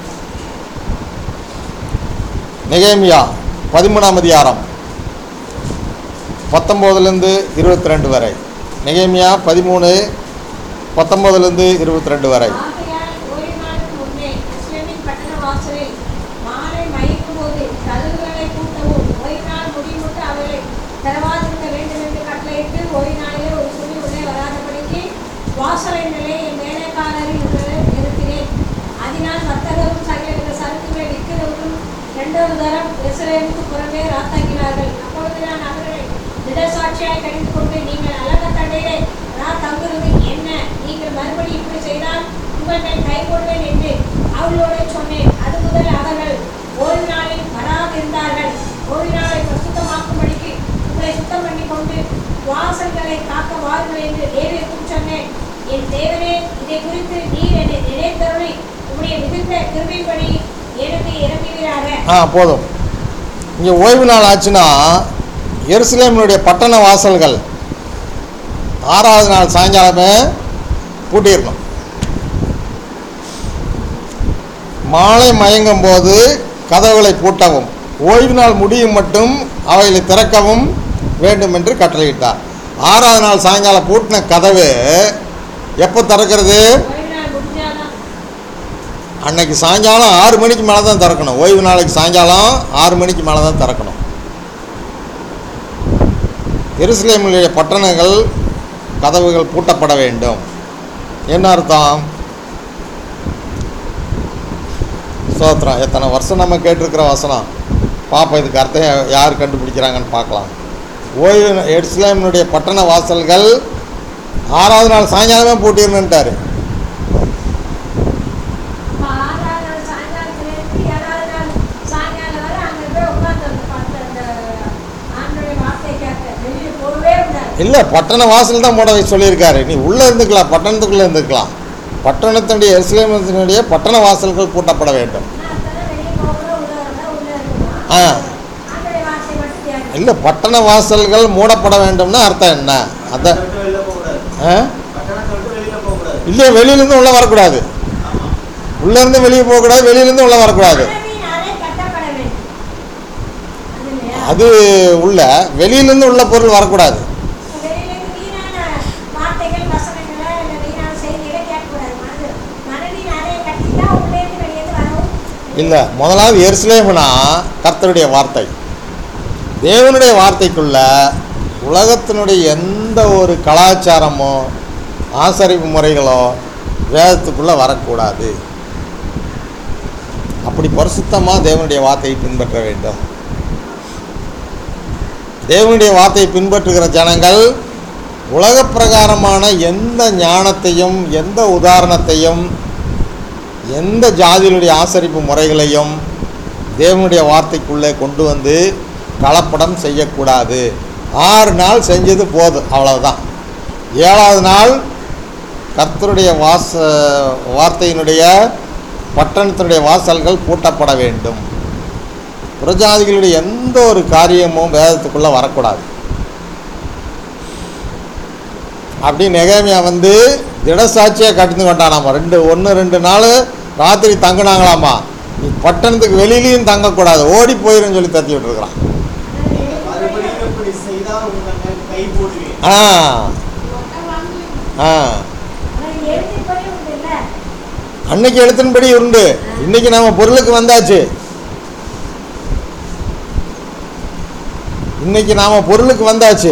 நெகேமியா பதிமூணாம் அதிகாரம் பத்தொம்போதுலேருந்து இருபத்தி ரெண்டு வரை. நெகேமியா பதிமூணு பத்தொம்போதுலேருந்து இருபத்தி ரெண்டு வரை. ஆகையால் ஓய்வு நாளுக்கு முன்னே எருசலேமின் பட்டண வாசலில் மாலை மயக்கும்போது கதவுகளை பூட்டவும், ஓய்வு நாள் முடியுமுட்டு அவைகளை திறவாதிருக்க வேண்டும் என்று கட்டளையிட்டு, ஓய்வு நாளிலே ஒரு துணி உள்ளே வராதபடிக்கு வாசலின் நிலையை என் வேலைக்காரரில் நிறுத்தினேன். அதனால் வர்த்தகரும் சகல சரக்குகளை விற்கிறவர்களும் இரண்டாவது தரம் எருசலேமுக்கு புறமே ராத்தாக்கினார்கள். அப்பொழுது நான் அவர்களை திடசாட்சியாய் கடிந்து கொண்டு, நீங்கள் அலங்க தண்டையிலே நான் தங்குறது என்ன? நீங்கள் மறுபடி இப்படி செய்தால் உங்கள் மேல் கை போடுவேன் என்று அவர்களோட சொன்னேன். அது முதல் அவர்கள் ஓய்வு நாளில் வராதிருந்தார்கள். ஓய்வு நாளை பிரசுத்தமாக்கும்படிக்கு உங்களை சுத்தம் பண்ணி கொண்டு வாசல்களை காக்க வாருங்கள் என்று தேவனுக்கும் சொன்னேன். என் தேவனே, இதை குறித்து நீர் என்னை நினைத்தருளி உம்முடைய மிகுந்த கிருபைப்படி எனக்கு இறங்குவீராக. ஆ போதும். இங்கே ஓய்வு நாள் ஆச்சுன்னா எருசலேமினுடைய பட்டண வாசல்கள் ஆறாவது நாள் சாயங்காலமே பூட்டிடணும். மாலை மயங்கும் போது கதவுகளை பூட்டவும், ஓய்வு நாள் முடியும் மட்டும் அவைகளை திறக்கவும் வேண்டும் என்று கட்டளையிட்டார். ஆறாவது நாள் சாயங்காலம் பூட்டின கதவு எப்போ திறக்கிறது? ஓய்வு நாள் முடிஞ்சாதான். அன்னைக்கு சாயங்காலம் ஆறு மணிக்கு மேலே தான் திறக்கணும். ஓய்வு நாளைக்கு சாயங்காலம் ஆறு மணிக்கு மேலே தான் திறக்கணும். எருசலேமிலுடைய பட்டணங்கள் கதவுகள் பூட்டப்பட வேண்டும். என்ன அர்த்தம்? ஸ்தோத்திரம். எத்தனை வருஷம் நம்ம கேட்டிருக்கிற வசனம். பாப்பா இதுக்கு அர்த்தம் யார் கண்டுபிடிக்கிறாங்கன்னு பார்க்கலாம். ஓய்வு எருசலேமினுடைய பட்டண வாசல்கள் ஆறாவது நாள் சாயங்காலமே பூட்டிடணுன்ட்டார். அப்ப ஆறாவது நாள் சாயங்காலத்திலிருந்து ஏழாவது நாள் சாயங்காலம் வரை அங்கே போய் உட்கார்ந்து அந்த பட்ட- அந்த ஆண்டவருடைய வார்த்தை கேட்க வெளியே போகவே கூடாது. இல்லை, பட்டண வாசல் தான் மூட வைக்க சொல்லியிருக்காரு. நீ உள்ளே இருந்துக்கலாம், பட்டணத்துக்குள்ளே இருந்துக்கலாம். பட்டணத்தினுடைய எருசலேமினுடைய பட்டண வாசல்கள் பூட்டப்பட வேண்டும். ஆனா அதெல்லாம் வெளியே போகக்கூட உள்ள வரல உள்ள இருக்கணும். ஆ ஆண்டவருடைய வார்த்தை மட்டும் கேட்கணும். இல்லை, பட்டண வாசல்கள் மூடப்பட வேண்டும்னா அர்த்தம் என்ன? அதை பட்டணத்தை விட்டு வெளியில போகக்கூடாது. ஆ பட்டணத்தை விட்டு வெளியில போகக்கூடாது. இல்லை, வெளியிலேருந்து உள்ளே வரக்கூடாது. ஆமா. உள்ளேருந்து வெளியே போகக்கூடாது, வெளியிலேருந்து உள்ளே வரக்கூடாது. மனைவியின் அறை கட்டப்பட வேண்டும். அது இல்லையா? அது உள்ள வெளியிலேருந்து உள்ள பொருள் வரக்கூடாது. வெளியிலேருந்து வீணான வார்த்தைகள் வசனங்களை இல்லை வீணான செய்திகளை கேட்கக்கூடாது. மனது மனைவியின் அறையை கட்டிட்டா உள்ளேருந்து வெளியேந்து வரவும் இல்லை, முதலாவது எருசலேம்னா கர்த்தருடைய வார்த்தை. தேவனுடைய வார்த்தைக்குள்ள உலகத்தினுடைய எந்த எந்த ஒரு கலாச்சாரமோ ஆசரிப்பு முறைகளோ வேதத்துக்குள்ளே வரக்கூடாது. அப்படி பரிசுத்தமாக தேவனுடைய வார்த்தையை பின்பற்ற வேண்டும். தேவனுடைய வார்த்தையை பின்பற்றுகிற ஜனங்கள் உலக பிரகாரமான எந்த ஞானத்தையும் எந்த உதாரணத்தையும் எந்த ஜாதிகளுடைய ஆசரிப்பு முறைகளையும் தேவனுடைய வார்த்தைக்குள்ளே கொண்டு வந்து கலப்படம் செய்யக்கூடாது. ஆறு நாள் செஞ்சது போதும், அவ்வளவுதான். ஏழாவது நாள் கர்த்தருடைய வாச வார்த்தையினுடைய பட்டணத்தினுடைய வாசல்கள் பூட்டப்பட வேண்டும். புறஜாதிகளுடைய எந்த ஒரு காரியமும் வேதத்துக்குள்ளே வரக்கூடாது. அப்படி நெகேமியா வந்து திடசாட்சியாக கட்டிந்து கொண்டானாமா. ரெண்டு ஒன்று ரெண்டு நாள் ராத்திரி தங்கினாங்களாமா. நீ பட்டணத்துக்கு வெளியிலையும் தங்கக்கூடாது, ஓடி போயிருன்னு சொல்லி தத்தி விட்டுருக்குறான். மறுபடியும் இப்படி செய்தால் உங்கள் மேல் கை போடுவேன். ஆ ஆ ஆனால் எழுதிப்படி உண்டு இல்ல. அன்னைக்கு எழுத்தின்படி உண்டு. இன்னைக்கு நம்ம பொருளுக்கு வந்தாச்சு. இன்னைக்கு நாம பொருளுக்கு வந்தாச்சு.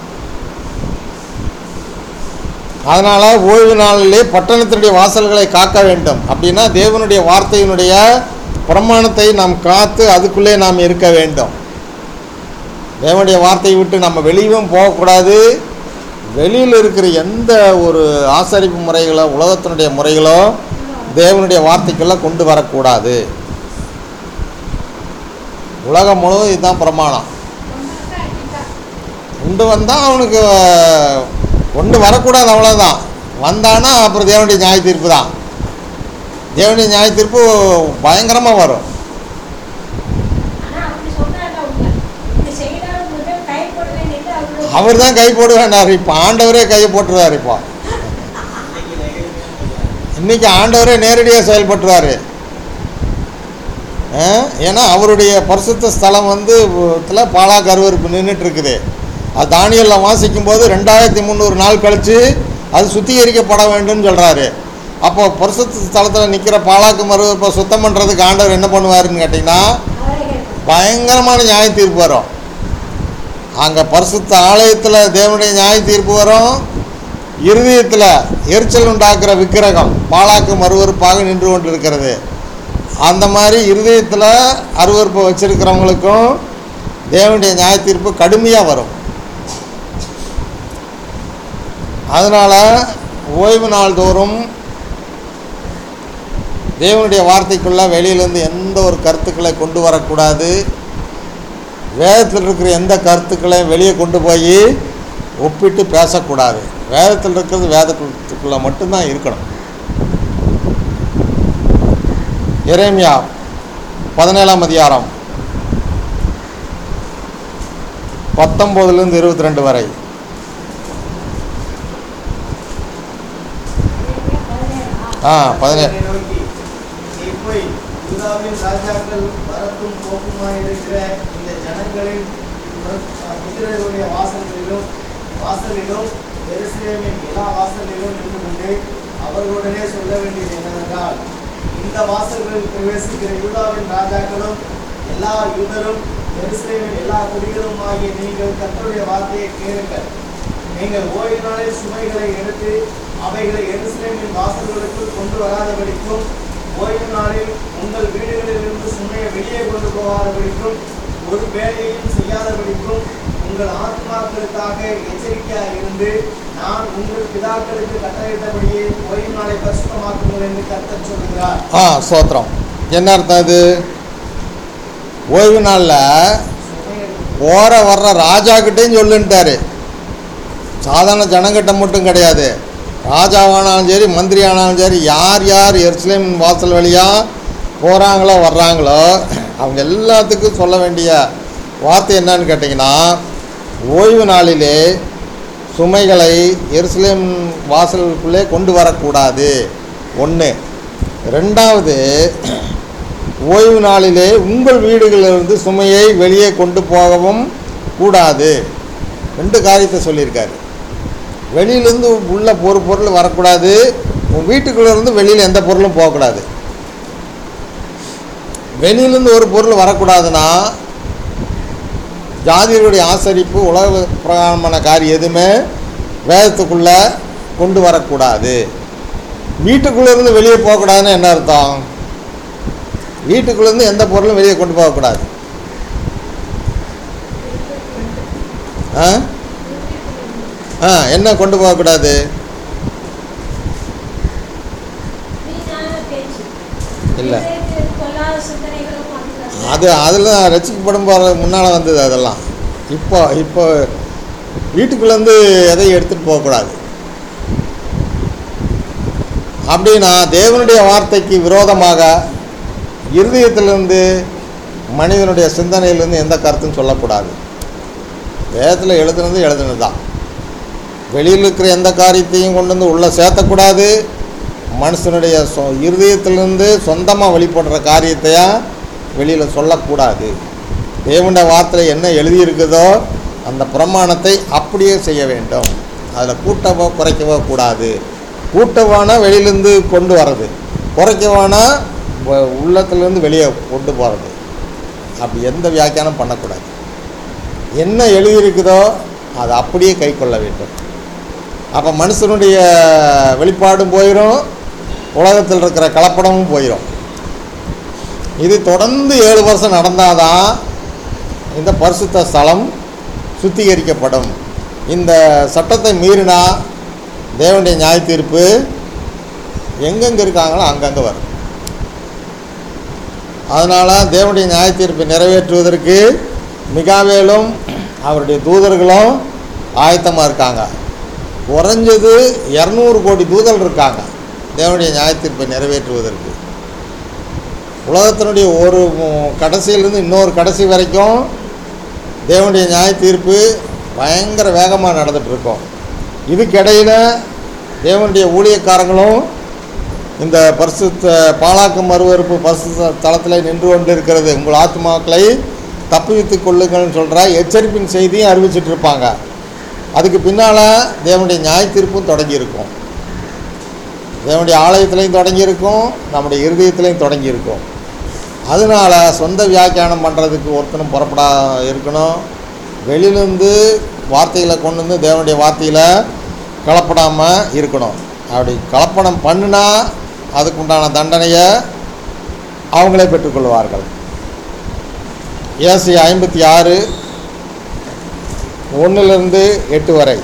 அதனால ஓய்வு நாளிலே பட்டணத்தினுடைய வாசல்களை காக்க வேண்டும். அப்படின்னா தேவனுடைய வார்த்தையினுடைய பிரமாணத்தை நாம் காத்து அதுக்குள்ளே நாம் இருக்க வேண்டும். தேவனுடைய வார்த்தையை விட்டு நம்ம வெளியும் போகக்கூடாது. வெளியில் இருக்கிற எந்த ஒரு ஆசரிப்பு முறைகளோ உலகத்தினுடைய முறைகளோ தேவனுடைய வார்த்தைக்குள்ள கொண்டு வரக்கூடாது. உலகம் முழுவதும் இதுதான் பிரமாணம். கொண்டு வந்தால் அவனுக்கு கொண்டு வரக்கூடாது, அவ்வளோதான். வந்தானா அப்புறம் தேவனுடைய நியாய தீர்ப்பு தான். தேவனுடைய நியாய தீர்ப்பு பயங்கரமாக வரும். ஆனால் அப்படி சொன்னாங்க அவங்க இப்படி செய்தால் உங்களுக்கு கை போடுவேன் என்று அவர்கள் அவர் தான் கை போட வேண்டாம். இப்போ ஆண்டவரே கையை போட்டுருவார். இப்போ இன்னைக்கு ஆண்டவரே நேரடியாக செயல்பட்டுருவார். ஏன்னா அவருடைய பரிசுத்த ஸ்தலம் வந்து பாலாக் அருவருப்பு நின்றுட்டு இருக்குது. அது தானியலில் வாசிக்கும் போது ரெண்டாயிரத்தி முந்நூறு நாள் கழித்து அது சுத்திகரிக்கப்பட வேண்டும்னு சொல்கிறாரு. அப்போ பரிசுத்த ஸ்தலத்தில் நிற்கிற பாலாக்கு மருவப்போ சுத்தம் பண்ணுறதுக்கு ஆண்டவர் என்ன பண்ணுவாருன்னு கேட்டிங்கன்னா பயங்கரமான நியாய தீர்ப்பு வரும். அங்கே பரிசுத்த ஆலயத்தில் தேவனுடைய நியாய தீர்ப்பு வரும். இருதயத்தில் எரிச்சல் உண்டாக்குற விக்கிரகம் பாலாக்கு மறுவறுப்பாக நின்று கொண்டு இருக்கிறது. அந்த மாதிரி இருதயத்தில் அருவறுப்பை வச்சிருக்கிறவங்களுக்கும் தேவனுடைய நியாய தீர்ப்பு கடுமையாக வரும். அதனால் ஓய்வு நாள் தோறும் தேவனுடைய வார்த்தைக்குள்ளே வெளியிலேருந்து எந்த ஒரு கருத்துக்களை கொண்டு வரக்கூடாது. வேதத்தில் இருக்கிற எந்த கருத்துக்களையும் வெளியே கொண்டு போய் ஒப்பிட்டு பேசக்கூடாது. வேதத்தில் இருக்கிறது வேதத்துக்குள்ளே மட்டும்தான் இருக்கணும். எரேமியா பதினேழாம் அதிகாரம் பத்தொம்போதுலேருந்து இருபத்தி ரெண்டு வரை. ஆ பதினேழு நோக்கி நீ போய் யூதாவின் ராஜாக்கள் வரத்தும் போக்குமாயிருக்கிற இந்த ஜனங்களின் புத்திரருடைய வாசல்களிலும் வாசலிலும் எருசலேமின் எல்லா வாசலிலும் நின்று கொண்டு அவர்களுடனே சொல்ல வேண்டியது என்னவென்றால், இந்த வாசல்களில் பிரவேசிக்கிற யூதாவின் ராஜாக்களும் எல்லா யூதரும் எருசலேமின் எல்லா குடிகளும் ஆகிய நீங்கள் கர்த்தருடைய வார்த்தையை கேளுங்கள். நீங்கள் ஓய்வு நாளில் சுமைகளை எடுத்து அவைகளை எருசலேமின் வாசல்களுக்குள் கொண்டு வராதபடிக்கும், ஓய்வு நாளில் உங்கள் வீடுகளிலிருந்து சுமையை வெளியே கொண்டு போகாதபடிக்கும், ஒரு வேலையையும் செய்யாதபடிக்கும் உங்கள் ஆத்மாக்களுக்காக எச்சரிக்கையாக இருந்து நான் உங்கள் பிதாக்களுக்கு கட்டளையிட்டபடியே ஓய்வு நாளை பரிசுத்தமாக்குங்கள் என்று கர்த்தர் சொல்கிறார். ஆ சோத்திரம். என்ன அர்த்தம் இது? ஓய்வு நாளில் போகிற வர்ற ராஜாக்கிட்டையும் சொல்லுன்ட்டாரு. சாதாரண ஜனங்கிட்ட மட்டும் கிடையாது. ராஜாவானாலும் சரி, மந்திரி ஆனாலும் சரி, யார் யார் எருசலேம் வாசல் வழியாக போகிறாங்களோ வர்றாங்களோ அவங்க எல்லாத்துக்கும் சொல்ல வேண்டிய வார்த்தை என்னன்னு கேட்டிங்கன்னா, ஓய்வு நாளிலே சுமைகளை எருசலேம் வாசலுக்குள்ளே கொண்டு வரக்கூடாது. ஒன்று. ரெண்டாவது, ஓய்வு நாளிலே உங்கள் வீடுகளிலிருந்து சுமையை வெளியே கொண்டு போகவும் கூடாது. ரெண்டு காரியத்தை சொல்லியிருக்காரு. வெளியிலேருந்து உள்ள ஒரு பொருள் வரக்கூடாது, உன் வீட்டுக்குள்ளேருந்து வெளியில் எந்த பொருளும் போகக்கூடாது. வெளியிலேருந்து ஒரு பொருள் வரக்கூடாதுன்னா ஜாதிகளுடைய ஆசரிப்பு உலக பிரகாரமான காரியம் எதுவுமே வேதத்துக்குள்ளே கொண்டு வரக்கூடாது. வீட்டுக்குள்ளேருந்து வெளியே போகக்கூடாதுன்னு என்ன அர்த்தம்? வீட்டுக்குள்ளேருந்து எந்த பொருளும் வெளியே கொண்டு போகக்கூடாது. ஆ ஆ என்ன கொண்டு போகக்கூடாது? வீணான பேச்சு, இல்லை, இதயத்தில் பொல்லாத சிந்தனைகளும் அதுதான். அது அதில் ரசிக்கப்படும் போகிற முன்னால் வந்தது அதெல்லாம். இப்போ இப்போ வீட்டுக்குள்ளேருந்து எதையும் எடுத்துகிட்டு போகக்கூடாது. அப்படின்னா தேவனுடைய வார்த்தைக்கு விரோதமாக இருதயத்திலிருந்து மனிதனுடைய சிந்தனையிலேருந்து எந்த கருத்தும் சொல்லக்கூடாது. வேதத்தில் எழுதுனது எழுதுனது தான். வெளியில் இருக்கிற எந்த காரியத்தையும் கொண்டு வந்து உள்ளே சேர்த்தக்கூடாது. மனுஷனுடைய சொ இருதயத்திலிருந்து சொந்தமாக வெளிப்படுற காரியத்தையா வெளியில் சொல்லக்கூடாது. தேவனுடைய வார்த்தையில் என்ன எழுதியிருக்குதோ அந்த பிரமாணத்தை அப்படியே செய்ய வேண்டும். அதில் கூட்டவோ குறைக்கவோ கூடாது. கூட்டவானா வெளியிலேருந்து கொண்டு வர்றது, குறைக்கவானா உள்ளத்துலேருந்து வெளியே கொண்டு போகிறது. அப்படி எந்த வியாக்கியானம் பண்ணக்கூடாது. என்ன எழுதியிருக்குதோ அதை அப்படியே கை கொள்ள வேண்டும். அப்போ மனுஷனுடைய வெளிப்பாடும் போயிடும், உலகத்தில் இருக்கிற கலப்படமும் போயிடும். இது தொடர்ந்து ஏழு வருஷம் நடந்தால் தான் இந்த பரிசுத்த ஸ்தலம் சுத்திகரிக்கப்படும். இந்த சட்டத்தை மீறினா தேவனுடைய நியாய தீர்ப்பு எங்கெங்கே இருக்காங்களோ அங்கங்கே வரும். அதனால் தேவனுடைய நியாய தீர்ப்பை நிறைவேற்றுவதற்கு மிகாவேலும் அவருடைய தூதர்களும் ஆயத்தமாக இருக்காங்க. குறைஞ்சது இரநூறு கோடி தூதர்கள் இருக்காங்க தேவனுடைய நியாய தீர்ப்பை நிறைவேற்றுவதற்கு. உலகத்தினுடைய ஒரு கடைசியிலேருந்து இன்னொரு கடைசி வரைக்கும் தேவனுடைய நியாய தீர்ப்பு பயங்கர வேகமாக நடந்துகிட்ருக்கோம். இதுக்கிடையில் தேவனுடைய ஊழியக்காரங்களும் இந்த பரிசுத்த பாலாக்கு மறுவறுப்பு பரிசுத்த தளத்தில் நின்று கொண்டு இருக்கிறது. உங்கள் ஆத்மாக்களை தப்புவித்து கொள்ளுங்கள்னு சொல்கிற எச்சரிப்பின் செய்தியும் அறிவிச்சிட்டு இருப்பாங்க. அதுக்கு பின்னால் தேவனுடைய நியாய தீர்ப்பும் தொடங்கியிருக்கும். தேவனுடைய ஆலயத்துலேயும் தொடங்கியிருக்கும், நம்முடைய இருதயத்துலேயும் தொடங்கியிருக்கும். அதனால் சொந்த வியாக்கியானம் பண்ணுறதுக்கு ஒருத்தனும் புறப்படா இருக்கணும். வெளியிலேருந்து வார்த்தைகளை கொண்டு வந்து தேவனுடைய வார்த்தையில் கலப்படாமல் இருக்கணும். அப்படி கலப்படம் பண்ணுனா அதுக்குண்டான தண்டனையை அவங்களே பெற்றுக்கொள்வார்கள். ஏசி ஐம்பத்தி ஆறு ஒன்றுலேருந்து எட்டு வரை.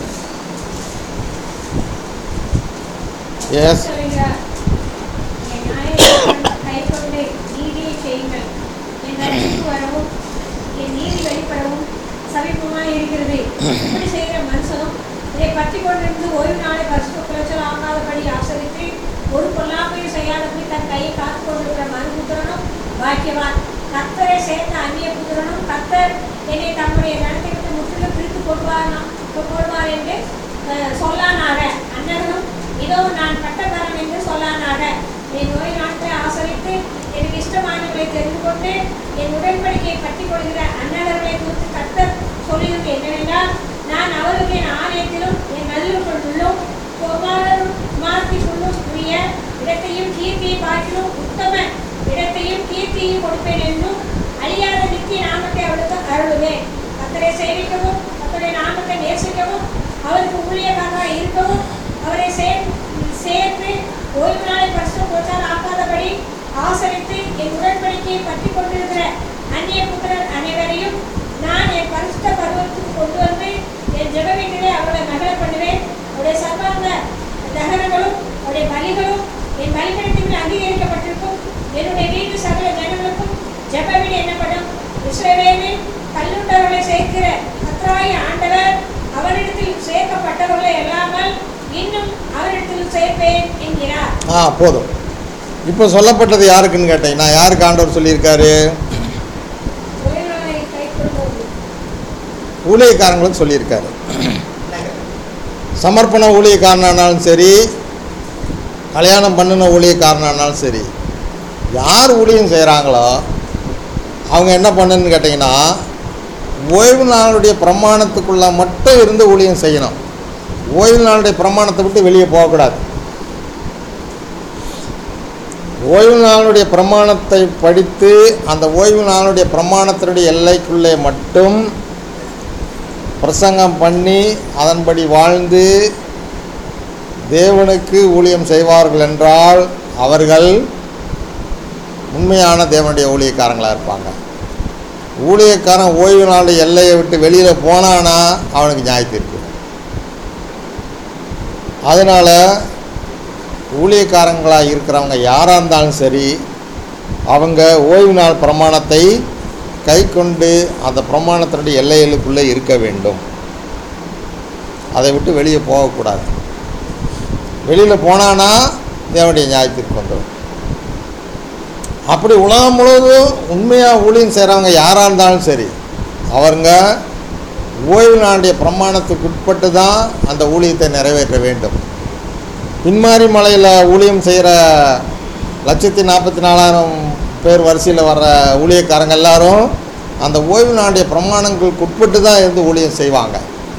எஸ் சொல்லுகிறார், என் நியாயத்தை கைக்கொண்டு நீதியை செய்யுங்கள். என் ரட்சிப்பு வரவும் என் நீதி வெளிப்படவும் சமீபமாய் இருக்கிறது. இப்படி செய்கிற மனுஷனும் இதை பற்றி கொண்டிருந்து ஓய்வு நாளை பரிசுத்த குலைச்சல் ஆகாதபடி ஆசரித்து ஒரு பொல்லாமையும் செய்யாதபடி தன் கையை காத்து கொண்டிருக்கிற மனுபுத்திரனும் பாக்கியவான். கர்த்தரை சேர்ந்த அந்நிய புத்திரனும் கர்த்தர் என்னை தம்முடைய நடத்தை விட்டு முற்றிலும் பிரித்து போடுவார் போடுவார் என்று சொல்லானாக. அன்னகனும் இதோ நான் பட்டக்காரன் என்று சொல்லானாக. என் நோய் நாட்களை ஆசரித்து எனக்கு இஷ்டமானவர்களை தெரிந்து கொண்டு என் உடன்படிக்கையை கட்டி கொள்கிற அன்னகர்களை குறித்து கர்த்தர் சொல்லியது என்னவென்றால், நான் அவருக்கு என் ஆலயத்திலும் என் நல்லுக்குள்ளும் குமாரரும் குமாரத்திற்குள்ளும் உரிய இடத்தையும் கீர்த்தியை பார்க்கிலும் உத்தம இடத்தையும் கீர்த்தியையும் கொடுப்பேன் என்றும் அழியாத நித்திய நாமத்தை அவளுக்கு அருளுவேன். கர்த்தரை சேவிக்கவும் கர்த்தருடைய நாமத்தை நேசிக்கவும் அவருக்கு ஊழியக்காரராக இருக்கவும் அவரை சேர்த்து ஓய்வு நாளை பரிசுத்த குலைச்சல் ஆக்காதபடி ஆசரித்து என் உடன்படிக்கையை பற்றி கொண்டிருக்கிற அந்நிய புத்திரர் அனைவரையும் நான் என் பரிசுத்த பருவத்துக்கு கொண்டு வந்து என் ஜெப வீட்டிலே அவர்களை மகிழ பண்ணுவேன். அவருடைய சர்வாங்க தகனங்களும் அவருடைய பலிகளும் என் பலிபீடத்தில் அங்கீகரிக்கப்பட்டிருக்கும். என்னுடைய வீட்டு சகல ஜனங்களுக்கும் ஜெப வீடு என்னப்படும். இஸ்ரவேலில் கல்லுண்டவர்களை சேர்க்கிற கர்த்தராகிய ஆண்டவர் அவரிடத்தில் சேர்க்கப்பட்டவர்களை அல்லாமல் இன்னும் அவரிடத்தில் சேர்ப்பேன் என்கிறார். ஆ போதும். இப்போ சொல்லப்பட்டது யாருக்குன்னு கேட்டீங்கன்னா, யாருக்கு ஆண்டவர் சொல்லியிருக்காரு? ஊழியக்காரங்களுக்கு சொல்லியிருக்காரு. சமர்ப்பண ஊழியக்காரனானாலும் சரி, கல்யாணம் பண்ணின ஊழியக்காரனானாலும் சரி, யார் ஊழியம் செய்கிறாங்களோ அவங்க என்ன பண்ணுன்னு கேட்டிங்கன்னா, ஓய்வு நாளுடைய பிரமாணத்துக்குள்ளே மட்டும் இருந்து ஊழியம் செய்யணும். ஓய்வு நாளுடைய பிரமாணத்தை விட்டு வெளியே போகக்கூடாது. ஓய்வு நாளுடைய பிரமாணத்தை படித்து அந்த ஓய்வு நாளுடைய பிரமாணத்தினுடைய எல்லைக்குள்ளே மட்டும் பிரசங்கம் பண்ணி அதன்படி வாழ்ந்து தேவனுக்கு ஊழியம் செய்வார்கள் என்றால் அவர்கள் உண்மையான தேவனுடைய ஊழியக்காரங்களாக இருப்பாங்க. ஊழியக்காரன் ஓய்வு நாள் எல்லையை விட்டு வெளியில் போனானா அவனுக்கு நியாயத்தீர்ப்பு. அதனால் ஊழியக்காரங்களாக இருக்கிறவங்க யாராக இருந்தாலும் சரி, அவங்க ஓய்வு நாள் பிரமாணத்தை கை கொண்டு அந்த பிரமாணத்தினுடைய எல்லைகளுக்குள்ளே இருக்க வேண்டும். அதை விட்டு வெளியே போகக்கூடாது. வெளியில் போனானா தேவனுடைய நியாயத்திற்கு வந்துடும். அப்படி உலகம் முழுவதும் உண்மையாக ஊழியம் செய்கிறவங்க யாராக இருந்தாலும் சரி, அவங்க ஓய்வு நாளுடைய பிரமாணத்துக்கு உட்பட்டு தான் அந்த ஊழியத்தை நிறைவேற்ற வேண்டும். பின்மாரி மலையில் ஊழியம் செய்கிற லட்சத்தி நாற்பத்தி நாலாயிரம் பேர் வரிசையில் வர்ற ஊழியக்காரங்க எல்லாரும் அந்த ஓய்வு நாளுடைய பிரமாணங்களுக்கு உட்பட்டு தான் இருந்து ஊழியம் செய்வாங்க.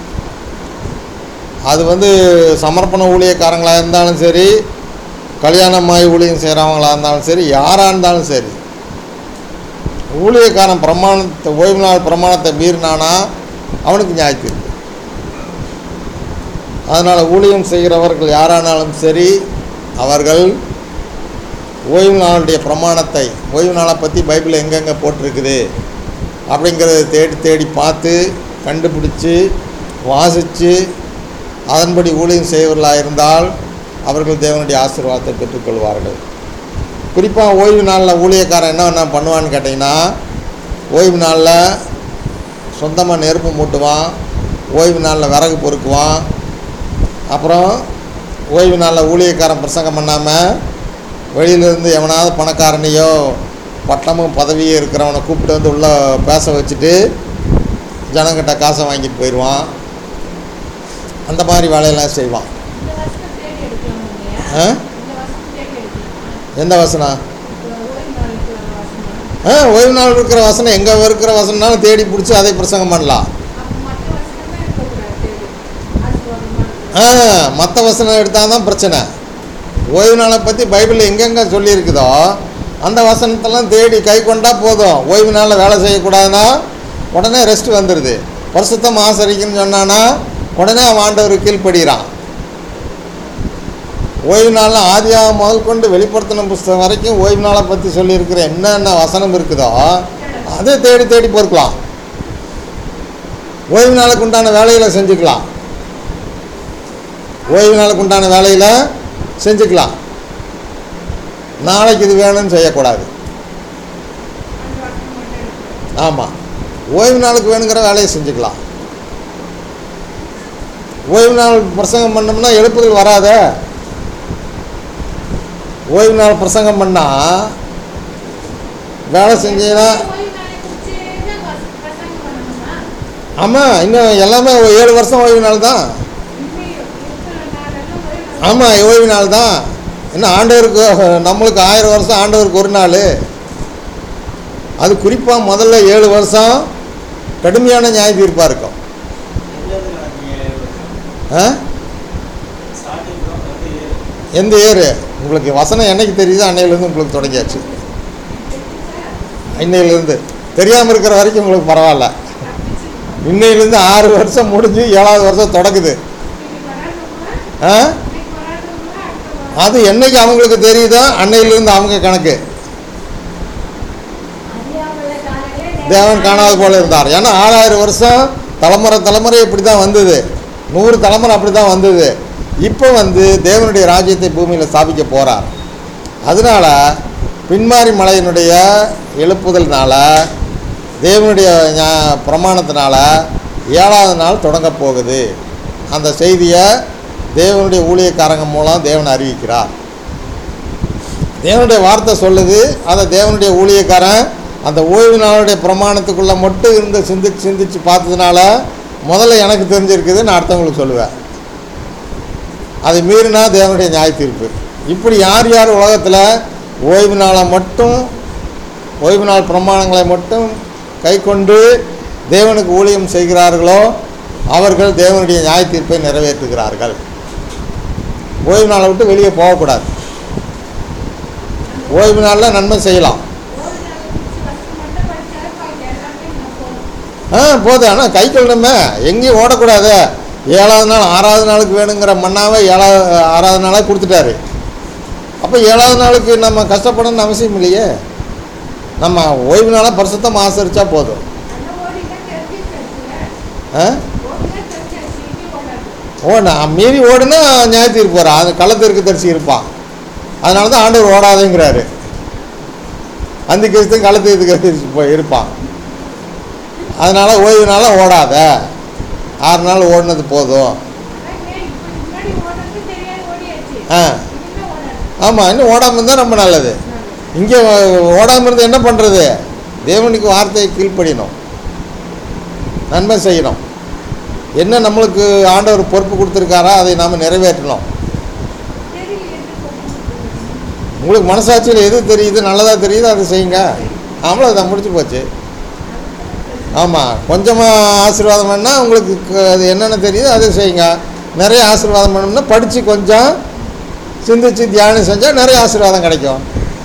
அது வந்து சமர்ப்பண ஊழியக்காரங்களாக இருந்தாலும் சரி, கல்யாணமாய் ஊழியம் செய்கிறவங்களாக இருந்தாலும் சரி, யாராக இருந்தாலும் சரி, ஊழியக்காரன் பிரமாணத்தை ஓய்வு நாள் பிரமாணத்தை மீறினானா அவனுக்கு நியாயத்தீர்ப்பு. அதனால் ஊழியம் செய்கிறவர்கள் யாரானாலும் சரி, அவர்கள் ஓய்வு நாளுடைய பிரமாணத்தை, ஓய்வு நாளை பற்றி பைபிளில் எங்கெங்கே போட்டிருக்குது அப்படிங்கிறத தேடி தேடி பார்த்து கண்டுபிடிச்சி வாசித்து அதன்படி ஊழியம் செய்வர்களாக இருந்தால் அவர்கள் தேவனுடைய ஆசீர்வாதத்தை பெற்றுக்கொள்வார்கள். குறிப்பாக ஓய்வு நாளில் ஊழியக்காரன் என்ன என்ன பண்ணுவான்னு கேட்டிங்கன்னா, ஓய்வு நாளில் சொந்தமாக நெருப்பு மூட்டுவான், ஓய்வு நாளில் விறகு பொறுக்குவான். அப்புறம் ஓய்வு நாளில் ஊழியக்காரன் பிரசங்கம் பண்ணாமல் வெளியிலேருந்து எவனாவது பணக்காரனையோ பட்டமும் பதவியும் இருக்கிறவனை கூப்பிட்டு வந்து உள்ளே பேச வச்சுட்டு ஜனங்கிட்ட காசை வாங்கிட்டு போயிடுவான். அந்த மாதிரி வேலையெல்லாம் செய்வான். ஆ எந்த வசனம்? ஆ ஓய்வு நாள் இருக்கிற வசனம், எங்கே இருக்கிற வசனம்னாலும் தேடி பிடிச்சி அதை பிரசங்கம் பண்ணலாம். ஆ மற்ற வசனம் எடுத்தால் தான் பிரச்சனை. ஓய்வு நாளை பற்றி பைபிளில் எங்கெங்கே சொல்லியிருக்குதோ அந்த வசனத்தெல்லாம் தேடி கை கொண்டால் போதும். ஓய்வு நாளில் வேலை செய்யக்கூடாதுன்னா உடனே ரெஸ்ட் வந்துடுது. பரிசுத்தம் ஆசரிக்கணும்னு சொன்னான்னா உடனே அவன் ஆண்டவருக்கு கீழ்ப்படுகிறான். ஓய்வு நாளில் ஆதியாக முதல் கொண்டு வெளிப்படுத்தின புஸ்தகம் வரைக்கும் ஓய்வு நாளை பற்றி சொல்லியிருக்கிற என்னென்ன வசனம் இருக்குதோ அதை தேடி தேடி பொறுக்கலாம். ஓய்வு நாளுக்கு உண்டான வேலைகளை செஞ்சுக்கலாம். ஓய்வு நாளுக்கு உண்டான வேலையில் செஞ்சுக்கலாம். நாளைக்கு இது வேணும்னு செய்யக்கூடாது. ஆமாம், ஓய்வு நாளுக்கு வேணுங்கிற வேலையை செஞ்சுக்கலாம். ஓய்வு நாள் பிரசங்கம் பண்ணோம்னா எழுப்புதல் வராத. ஓய்வு நாள் பிரசங்கம் பண்ணால் வேலை செஞ்சீங்கன்னா, ஆமாம், இன்னும் எல்லாமே ஏழு வருஷம் ஓய்வு நாள் தான். ஆமாம், ஓய்வு நாள் தான். இன்னும் ஆண்டவருக்கு நம்மளுக்கு ஆயிரம் வருஷம், ஆண்டவருக்கு ஒரு நாள். அது குறிப்பாக முதல்ல ஏழு வருஷம் கடுமையான நியாய தீர்ப்பாக இருக்கும். ஆ எந்த ஏறு உங்களுக்கு வசனம் என்னைக்கு தெரியுதோ அன்னையிலேருந்து உங்களுக்கு தொடங்கியாச்சு. இன்னையிலேருந்து தெரியாமல் இருக்கிற வரைக்கும் உங்களுக்கு பரவாயில்ல. இன்னையிலேருந்து ஆறு வருஷம் முடிஞ்சு ஏழாவது வருஷம் தொடங்குது. ஆ அது என்னைக்கு அவங்களுக்கு தெரியுதோ அன்னையிலேருந்து அவங்க கணக்கு. தேவன் காணாத போல இருந்தார். ஏன்னா ஆறாயிரம் வருஷம் தலைமுறை தலைமுறை இப்படி தான் வந்தது. நூறு தலைமுறை அப்படி தான் வந்தது. இப்போ வந்து தேவனுடைய ராஜ்யத்தை பூமியில் ஸ்தாபிக்க போகிறார். அதனால் பின்மாரி மலையினுடைய எழுப்புதல்னால, தேவனுடைய பிரமாணத்தினால ஏழாவது நாள் தொடங்க போகுது. அந்த செய்தியை தேவனுடைய ஊழியக்காரங்க மூலம் தேவன் அறிவிக்கிறார். தேவனுடைய வார்த்தை சொல்லுது. அதை தேவனுடைய ஊழியக்காரன் அந்த ஓய்வு நாளுடைய பிரமாணத்துக்குள்ளே மட்டும் இருந்து சிந்திச்சு சிந்திச்சு பார்த்ததுனால முதல்ல எனக்கு தெரிஞ்சிருக்குது, நான் அடுத்தவங்களுக்கு சொல்லுவேன். அதை மீறினா தேவனுடைய நியாய தீர்ப்பு. இப்படி யார் யார் உலகத்தில் ஓய்வு நாளை மட்டும், ஓய்வு நாள் பிரமாணங்களை மட்டும் கை கொண்டு தேவனுக்கு ஊழியம் செய்கிறார்களோ அவர்கள் தேவனுடைய நியாய தீர்ப்பை நிறைவேற்றுகிறார்கள். ஓய்வு நாளை விட்டு வெளியே போகக்கூடாது. ஓய்வு நாளில் நன்மை செய்யலாம். ஆ ஆ போகுது. ஆனால் கை கொள்ளணுமே, எங்கேயும் ஓடக்கூடாது. ஏழாவது நாள் ஆறாவது நாளுக்கு வேணுங்கிற மண்ணாவை ஏழாவது ஆறாவது நாளாக கொடுத்துட்டாரு. அப்போ ஏழாவது நாளுக்கு நம்ம கஷ்டப்படணும்னு அவசியம் இல்லையே. நம்ம ஓய்வு நாளாக பரிசுத்தமாக ஆசரித்தா போதும். ஆ ஓடா மீறி ஓடுனா நியாயத்து இருப்பார், அது களத்திற்கு தரிசி இருப்பான். அதனால தான் ஆண்டவர் ஓடாதுங்கிறாரு. அந்த கேசத்தையும் களத்துக்கு தரிசி போய் இருப்பான். அதனால் ஓய்வு நாளாக ஓடாத, ஆறு நாள் ஓடினது போதும். ஆ ஆமாம், இன்னும் ஓடாமல் இருந்தால் ரொம்ப நல்லது. இங்கே ஓடாமல் இருந்தால் என்ன பண்ணுறது? தேவனுக்கு வார்த்தையை கீழ்ப்படியணும், நன்மை செய்யணும். என்ன நம்மளுக்கு ஆண்டவர் பொறுப்பு கொடுத்துருக்காரா அதை நாம் நிறைவேற்றணும். உங்களுக்கு மனசாட்சியில் எது தெரியுது, நல்லதாக தெரியுது, அதை செய்யுங்க. அவ்வளோதான், முடிச்சு போச்சு. ஆமாம், கொஞ்சமாக ஆசீர்வாதம் பண்ணால் உங்களுக்கு அது என்னென்ன தெரியுது அதை செய்யுங்க. நிறைய ஆசீர்வாதம் பண்ணணும்னா படித்து கொஞ்சம் சிந்திச்சு தியானம் செஞ்சால் நிறைய ஆசீர்வாதம் கிடைக்கும்.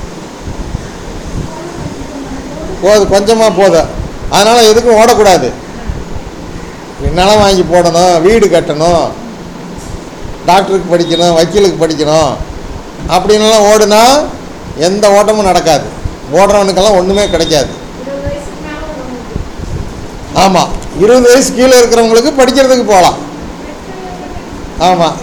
போதும், கொஞ்சமாக போதும். அதனால் எதுக்கும் ஓடக்கூடாது. நிலம் வாங்கி போடணும், வீடு கட்டணும், டாக்டருக்கு படிக்கணும், வக்கீலுக்கு படிக்கணும் அப்படின்லாம் ஓடுனா எந்த ஓட்டமும் நடக்காது. ஓடுறவனுக்கெல்லாம் ஒன்றுமே கிடைக்காது. ஆமாம், இருபது வயசு கீழே இருக்கிறவங்களுக்கு படிக்கிறதுக்கு போகலாம். ஆமாம்,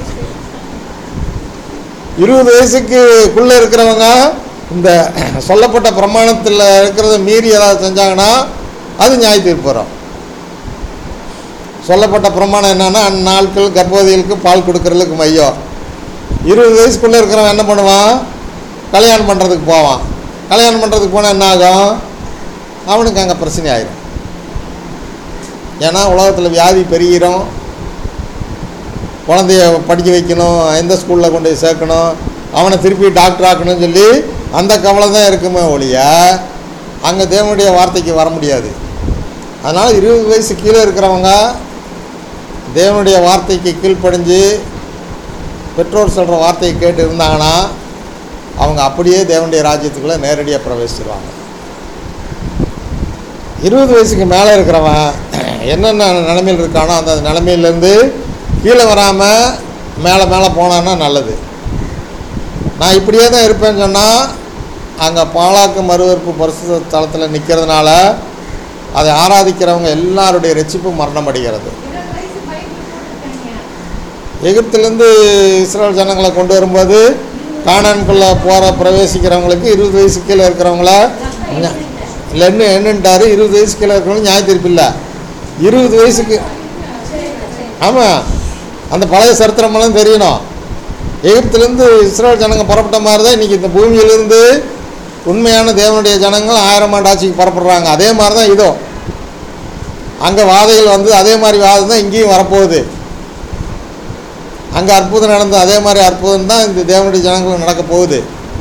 இருபது வயசுக்குள்ளே இருக்கிறவங்க இந்த சொல்லப்பட்ட பிரமாணத்தில் இருக்கிறத மீறி ஏதாவது செஞ்சாங்கன்னா அது நியாய தீர்ப்பு வரும். சொல்லப்பட்ட பிரமாணம் என்னன்னா, அந்நாட்கள் கர்ப்பவதிகளுக்கு பால் கொடுக்கறதுக்கு மையம். இருபது வயசுக்குள்ளே இருக்கிறவன் என்ன பண்ணுவான்? கல்யாணம் பண்ணுறதுக்கு போவான். கல்யாணம் பண்ணுறதுக்கு போனால் என்ன ஆகும்? அவனுக்கு அங்கே பிரச்சனை ஆயிடும். ஏன்னா உலகத்தில் வியாதி பெருகிறோம், குழந்தைய படிக்க வைக்கணும், எந்த ஸ்கூலில் கொண்டு போய் சேர்க்கணும், அவனை திருப்பி டாக்டர் ஆக்கணும்னு சொல்லி அந்த கவலை தான் இருக்குமே ஒழிய அங்கே தேவனுடைய வார்த்தைக்கு வர முடியாது. அதனால் இருபது வயசு கீழே இருக்கிறவங்க தேவனுடைய வார்த்தைக்கு கீழ்ப்படிஞ்சு பெற்றோர் சொல்கிற வார்த்தையை கேட்டு இருந்தாங்கன்னா அவங்க அப்படியே தேவனுடைய ராஜ்யத்துக்குள்ளே நேரடியாக பிரவேசிச்சிருவாங்க. இருபது வயசுக்கு மேலே இருக்கிறவன் என்னென்ன நிலைமையில் இருக்கானோ அந்த நிலைமையிலேருந்து கீழே வராமல் மேலே மேலே போனான்னா நல்லது. நான் இப்படியே தான் இருப்பேன்னு சொன்னால் அங்கே பாலாக்கு மறுவறுப்பு பரிசுத்த தளத்தில் நிற்கிறதுனால அதை ஆராதிக்கிறவங்க எல்லாருடைய ரட்சிப்பு மரணம் அடைகிறது. எகிப்திலேருந்து இஸ்ரேல் ஜனங்களை கொண்டு வரும்போது கானான்குள்ளே போகிற பிரவேசிக்கிறவங்களுக்கு இருபது வயசு கீழே இருக்கிறவங்கள இல்லை என்ன என்னன்ட்டார், இருபது வயசு கீழே இருக்கிறவங்க நியாய தீர்ப்பு இல்லை. இருபது வயசுக்கு ஆமாம், அந்த பழைய சரித்திரமெல்லாம் தெரியணும். எகிப்திலேருந்து இஸ்ரேல் ஜனங்கள் புறப்பட்ட மாதிரி தான் இன்றைக்கி இந்த பூமியிலேருந்து உண்மையான தேவனுடைய ஜனங்கள் ஆயிரம் ஆண்டு ஆட்சிக்கு புறப்படுறாங்க. அதே மாதிரி தான் இதோ அங்கே வாதைகள் வந்து அதே மாதிரி வாதம் தான் இங்கேயும் வரப்போகுது. அங்கே அற்புதம் நடந்தது, அதே மாதிரி அற்புதம் தான் இந்த தேவனுடைய ஜனங்கள் நடக்க போகுது.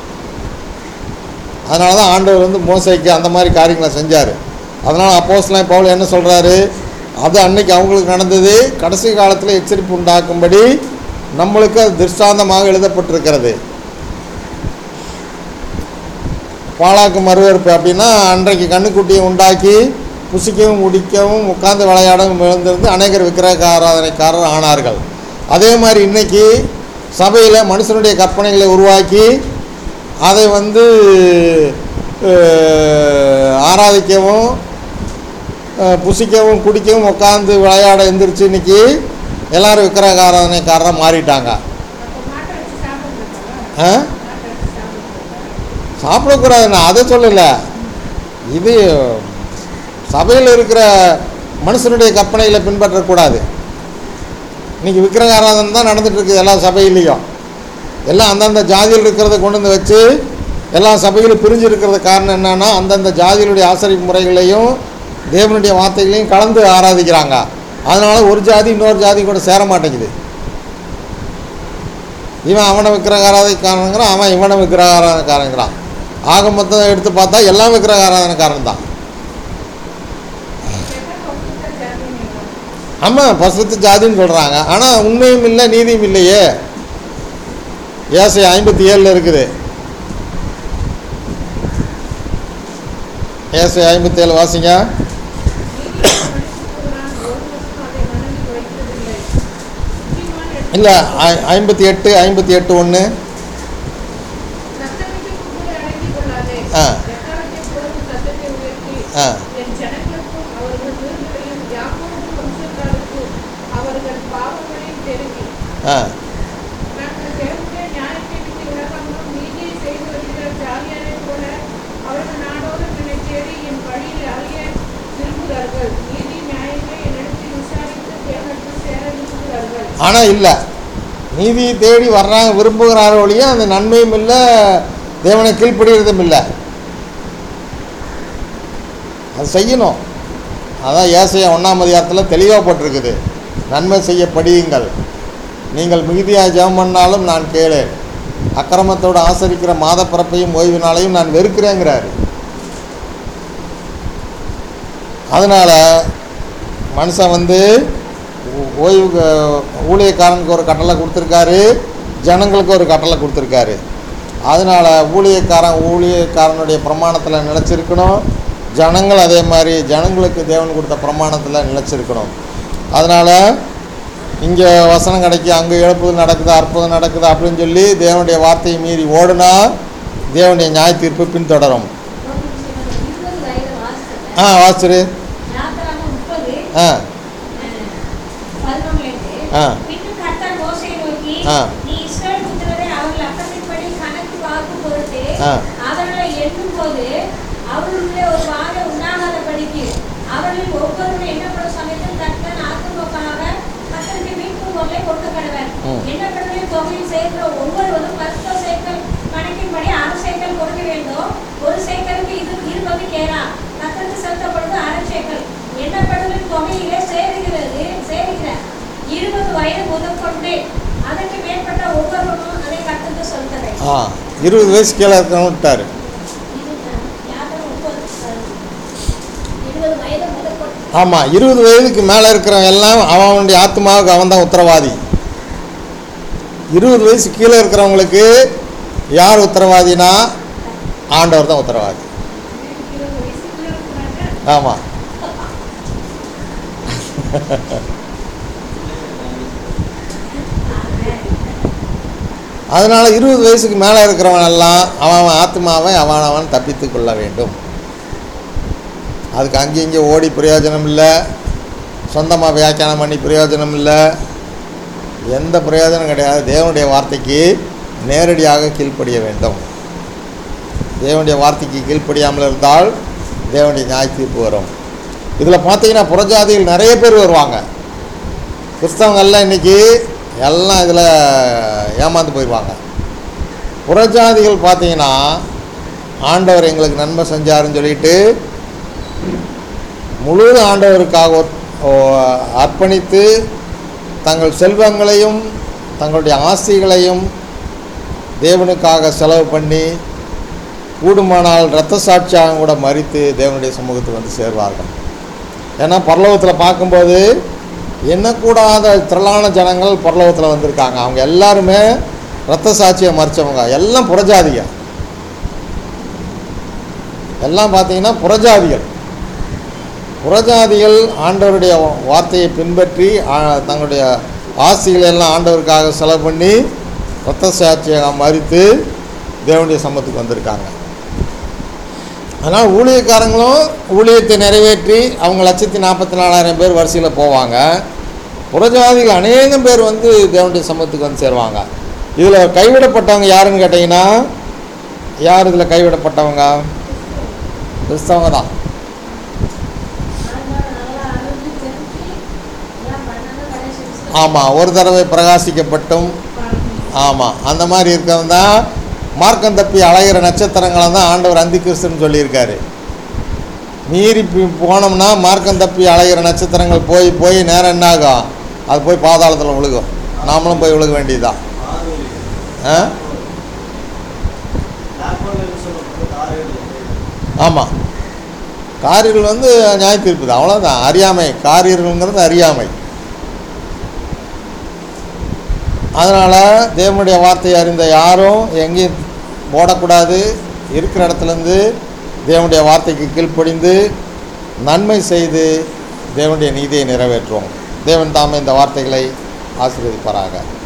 அதனால தான் ஆண்டவர் வந்து மோசைக்கு அந்த மாதிரி காரியங்களை செஞ்சார். அதனால் அப்போஸ்தலன் பவுல் என்ன சொல்கிறாரு? அது அன்னைக்கு அவங்களுக்கு நடந்தது, கடைசி காலத்தில் எச்சரிப்பு உண்டாக்கும்படி நம்மளுக்கு அது திருஷ்டாந்தமாக எழுதப்பட்டிருக்கிறது. பாலாக்கு மறுவறுப்பு அப்படின்னா அன்றைக்கு கண்ணுக்குட்டியை உண்டாக்கி புசிக்கவும் குடிக்கவும் உட்கார்ந்து விளையாடவும் எழுந்திருந்து அநேகர் விக்கிரக ஆராதனைக்காரர் ஆனார்கள். அதே மாதிரி இன்றைக்கி சபையில் மனுஷனுடைய கற்பனைகளை உருவாக்கி அதை வந்து ஆராதிக்கவும் புசிக்கவும் குடிக்கவும் உட்காந்து விளையாட எழுந்திரிச்சு இன்றைக்கி எல்லோரும் விக்கிரக ஆராதனைக்காரராக மாறிட்டாங்க. ஆ சாப்பிடக்கூடாது, நான் அதை சொல்லலை. இது சபையில் இருக்கிற மனுஷனுடைய கற்பனைகளை பின்பற்றக்கூடாது. இன்றைக்கி விக்கிரக ஆராதனை தான் நடந்துகிட்ருக்குது எல்லா சபையிலையும். எல்லாம் அந்தந்த ஜாதியில் இருக்கிறத கொண்டு வந்து வச்சு எல்லா சபையிலும் பிரிஞ்சு இருக்கிறது காரணம் என்னென்னா அந்தந்த ஜாதிகளுடைய ஆசரிப்பு முறைகளையும் தேவனுடைய வார்த்தைகளையும் கலந்து ஆராதிக்கிறாங்க. அதனால் ஒரு ஜாதி இன்னொரு ஜாதி கூட சேர மாட்டேங்குது. இவன் அவனை விக்கிரக ஆராதனைக்காரங்கிறான், அவன் இவனை விக்கிரக ஆராதனைக்காரங்கிறான். ஆக மொத்தம் எடுத்து பார்த்தா எல்லாம் விக்கிரக ஆராதனைக்காரன் தான். ஆமாம், பசுத்து ஜாதின்னு சொல்கிறாங்க. ஆனால் உண்மையும் இல்லை நீதியும் இல்லையே. ஏசை ஐம்பத்தி ஏழில் இருக்குது. ஏசை ஐம்பத்தி ஏழு வாசிங்க. இல்லை ஐம்பத்தி எட்டு ஐம்பத்தி எட்டு ஒன்று சத்தமிட்டு கூக்குரலை அடக்கிக் கொள்ளாதே. ஆ. எக்காளத்தைப் போடும் சத்தத்தை உயர்த்தி, ஆ என் ஜனங்களுக்கும் அவர்கள் வீடுகளையும் யாக்கோபு வம்சத்தாருக்கும் அவர்கள் பாவங்களையும் தெரிவி. ஆ நாங்கள் தேவனுடைய நியாயத்தை விட்டு விலகாமலும் நீதியை செய்து வருகிற ஜாதியாரைப் போல அவர்கள் நாடோறும் என்னைத் தேடி என் வழியை அறிய விரும்புகிறார்கள். நீதி நியாயங்களை என்னிடத்தில் விசாரித்து தேவனிடத்தில் சேர விரும்புகிறார்கள். ஆனால் இல்லை, நீதியை தேடி வர்றாங்க விரும்புகிறார ஒழிய அந்த நன்மையும் இல்லை, தேவனை கீழ்ப்படுகிறதும் இல்லை. அது செய்யணும். அதான் ஏசாயா ஒன்றாம் அதிகாரத்தில் தெளிவாக போட்டிருக்குது, நன்மை செய்ய படியுங்கள், நீங்கள் மிகுதியாக ஜெபம் பண்ணாலும் நான் கேளேன், அக்கிரமத்தோடு ஆசரிக்கிற மாத பிறப்பையும் ஓய்வு நாளையும் நான் வெறுக்கிறேங்கிறார். அதனால் மனுஷன் வந்து ஓய்வு ஊழியக்காரனுக்கு ஒரு கட்டளை கொடுத்துருக்காரு, ஜனங்களுக்கு ஒரு கட்டளை கொடுத்துருக்காரு. அதனால் ஊழியக்காரன் ஊழியக்காரனுடைய பிரமாணத்தில் நிலச்சிருக்கணும், ஜனங்கள் அதே மாதிரி ஜனங்களுக்கு தேவன் கொடுத்த பிரமாணத்தில் நிலச்சிருக்கணும். அதனால் இங்கே வசனம் கிடைக்கி அங்கே இழப்புது நடக்குது அற்புதம் நடக்குது அப்படின்னு சொல்லி தேவனுடைய வார்த்தையை மீறி ஓடுனா தேவனுடைய நியாய தீர்ப்பு பின்தொடரும். இருபது வயது வாசல் ஆ வாசிரு யாத்திராகமம் முப்பது ஆ பதினொன்றிலிருந்து ஆ பின்னும் கர்த்தர் மோசேயை நோக்கி, ஆ. நீ இஸ்ரவேல் புத்திரரை அவர்கள் அக்கிரமத்தின்படி கணக்கு பார்க்கும் பொருட்டு ஆ. அவர்களை எண்ணும்போது அவர்களுடைய ஒரு வாதை உண்டாகாதபடிக்கு அவர்களில் ஒவ்வொருவரும் எண்ணப்படும் சமயத்தில் கர்த்தர் ஆத்துமக்காக கர்த்தருக்கு மீட்பு பொருளை கொடுக்க கடவர். ம். எண்ணப்படுவதின் தொகையில் சேர்க்கிற ஒவ்வொருவரும் பத்து சேக்கல் கணக்கின்படி அரை சேக்கல் கொடுக்க வேண்டும். ஒரு சேக்கலுக்கு இது இருபது கேரா கர்த்தருக்கு செலுத்தப்படுவது அரை சேக்கல். எண்ணப்படுவதின் தொகையிலே சேருகிறது சேருகிற இருபது வயது முதற்கொண்டு அதற்கு மேற்பட்ட ஒவ்வொருவரும் அதை கர்த்தருக்கு செலுத்தவை. ஆ இருபது வயசு கீழே இருக்கணும்னு விட்டார். இருபது வயது முதற்கொண்டு ஆமாம், இருபது வயதுக்கு மேலே இருக்கிறவன் எல்லாம் அவனுடைய ஆத்மாவுக்கு அவன் தான் உத்தரவாதி. இருபது வயசு கீழே இருக்கிறவங்களுக்கு யார் உத்தரவாதினா ஆண்டவர் தான் உத்தரவாதி. இருபது வயசுக்குள்ள இருக்கிறாங்க. ஆமாம். அதனால் இருபது வயசுக்கு மேலே இருக்கிறவன் எல்லாம் அவன் அவன் ஆத்மாவை அவன் அவன் தப்பித்து கொள்ள வேண்டும். அதுக்கு அங்கே இங்கே ஓடி பிரயோஜனம் இல்லை, சொந்தமாக வியாக்கியானம் பண்ணி பிரயோஜனம் இல்லை, எந்த பிரயோஜனம் கிடையாது. தேவனுடைய வார்த்தைக்கு நேரடியாக கீழ்ப்படிய வேண்டும். தேவனுடைய வார்த்தைக்கு கீழ்ப்படியாமல் இருந்தால் தேவனுடைய நியாய தீர்ப்பு வரும். இதில் பார்த்தீங்கன்னா புறஜாதிகள் நிறைய பேர் வருவாங்க. கிறிஸ்தவங்கள்லாம் இன்றைக்கி எல்லாம் இதில் ஏமாந்து போயிடுவாங்க. புறஜாதிகள் பார்த்தீங்கன்னா ஆண்டவர் எங்களுக்கு நன்மை செஞ்சாருன்னு சொல்லிட்டு முழு ஆண்டவருக்காக அர்ப்பணித்து தங்கள் செல்வங்களையும் தங்களுடைய ஆசைகளையும் தேவனுக்காக செலவு பண்ணி கூடுமானால் இரத்த சாட்சியாக கூட மறித்து தேவனுடைய சமூகத்துக்கு வந்து சேர்வார்கள். ஏன்னா பரலோகத்தில் பார்க்கும்போது எண்ணக்கூடாத திரளான ஜனங்கள் பரலோகத்தில் வந்திருக்காங்க. அவங்க எல்லாருமே இரத்த சாட்சியை மறித்தவங்க, எல்லாம் புறஜாதிகள். எல்லாம் பார்த்தீங்கன்னா புறஜாதிகள். புறஜாதிகள் ஆண்டவருடைய வார்த்தையை பின்பற்றி தங்களுடைய ஆசைகளை எல்லாம் ஆண்டவருக்காக செலவு பண்ணி இரத்த சாட்சியாக மறித்து தேவனுடைய சமூகத்துக்கு வந்திருக்காங்க. அதனால் ஊழியக்காரங்களும் ஊழியத்தை நிறைவேற்றி அவங்க லட்சத்தி நாற்பத்தி நாலாயிரம் பேர் வரிசையில் போவாங்க. புறஜாதிகள் அநேகம் பேர் வந்து தேவனுடைய சமூகத்துக்கு வந்து சேருவாங்க. இதில் கைவிடப்பட்டவங்க யாருன்னு கேட்டிங்கன்னா, யார் இதில் கைவிடப்பட்டவங்க? கிறிஸ்தவங்க தான். ஆமாம், ஒரு தடவை பிரகாசிக்கப்பட்டும் ஆமாம் அந்த மாதிரி இருக்கவங்க தான் மார்க்கம் தப்பி அலைகிற நட்சத்திரங்களை தான் ஆண்டவர் அந்தி கிறிஸ்துன்னு சொல்லியிருக்காரு. மீறி போனோம்னா மார்க்கம் தப்பி அலைகிற நட்சத்திரங்கள் போய் போய் நேரம் என்ன ஆகும்? அது போய் பாதாளத்தில் விழுகும். நாமளும் போய் விழுக வேண்டியதுதான். ஆ ஆமாம், காரியர்கள் வந்து நியாய தீர்ப்பு தான், அவ்வளோதான். அறியாமை, காரியர்கள்ங்கிறது அறியாமை. அதனால் தேவனுடைய வார்த்தையை அறிந்த யாரும் எங்கேயும் ஓடக்கூடாது. இருக்கிற இடத்துலேருந்து தேவனுடைய வார்த்தைக்கு கீழ்ப்படிந்து நன்மை செய்து தேவனுடைய நீதியை நிறைவேற்றுவோம். தேவன் தாமே இந்த வார்த்தைகளை ஆசீர்வதிப்பாராக.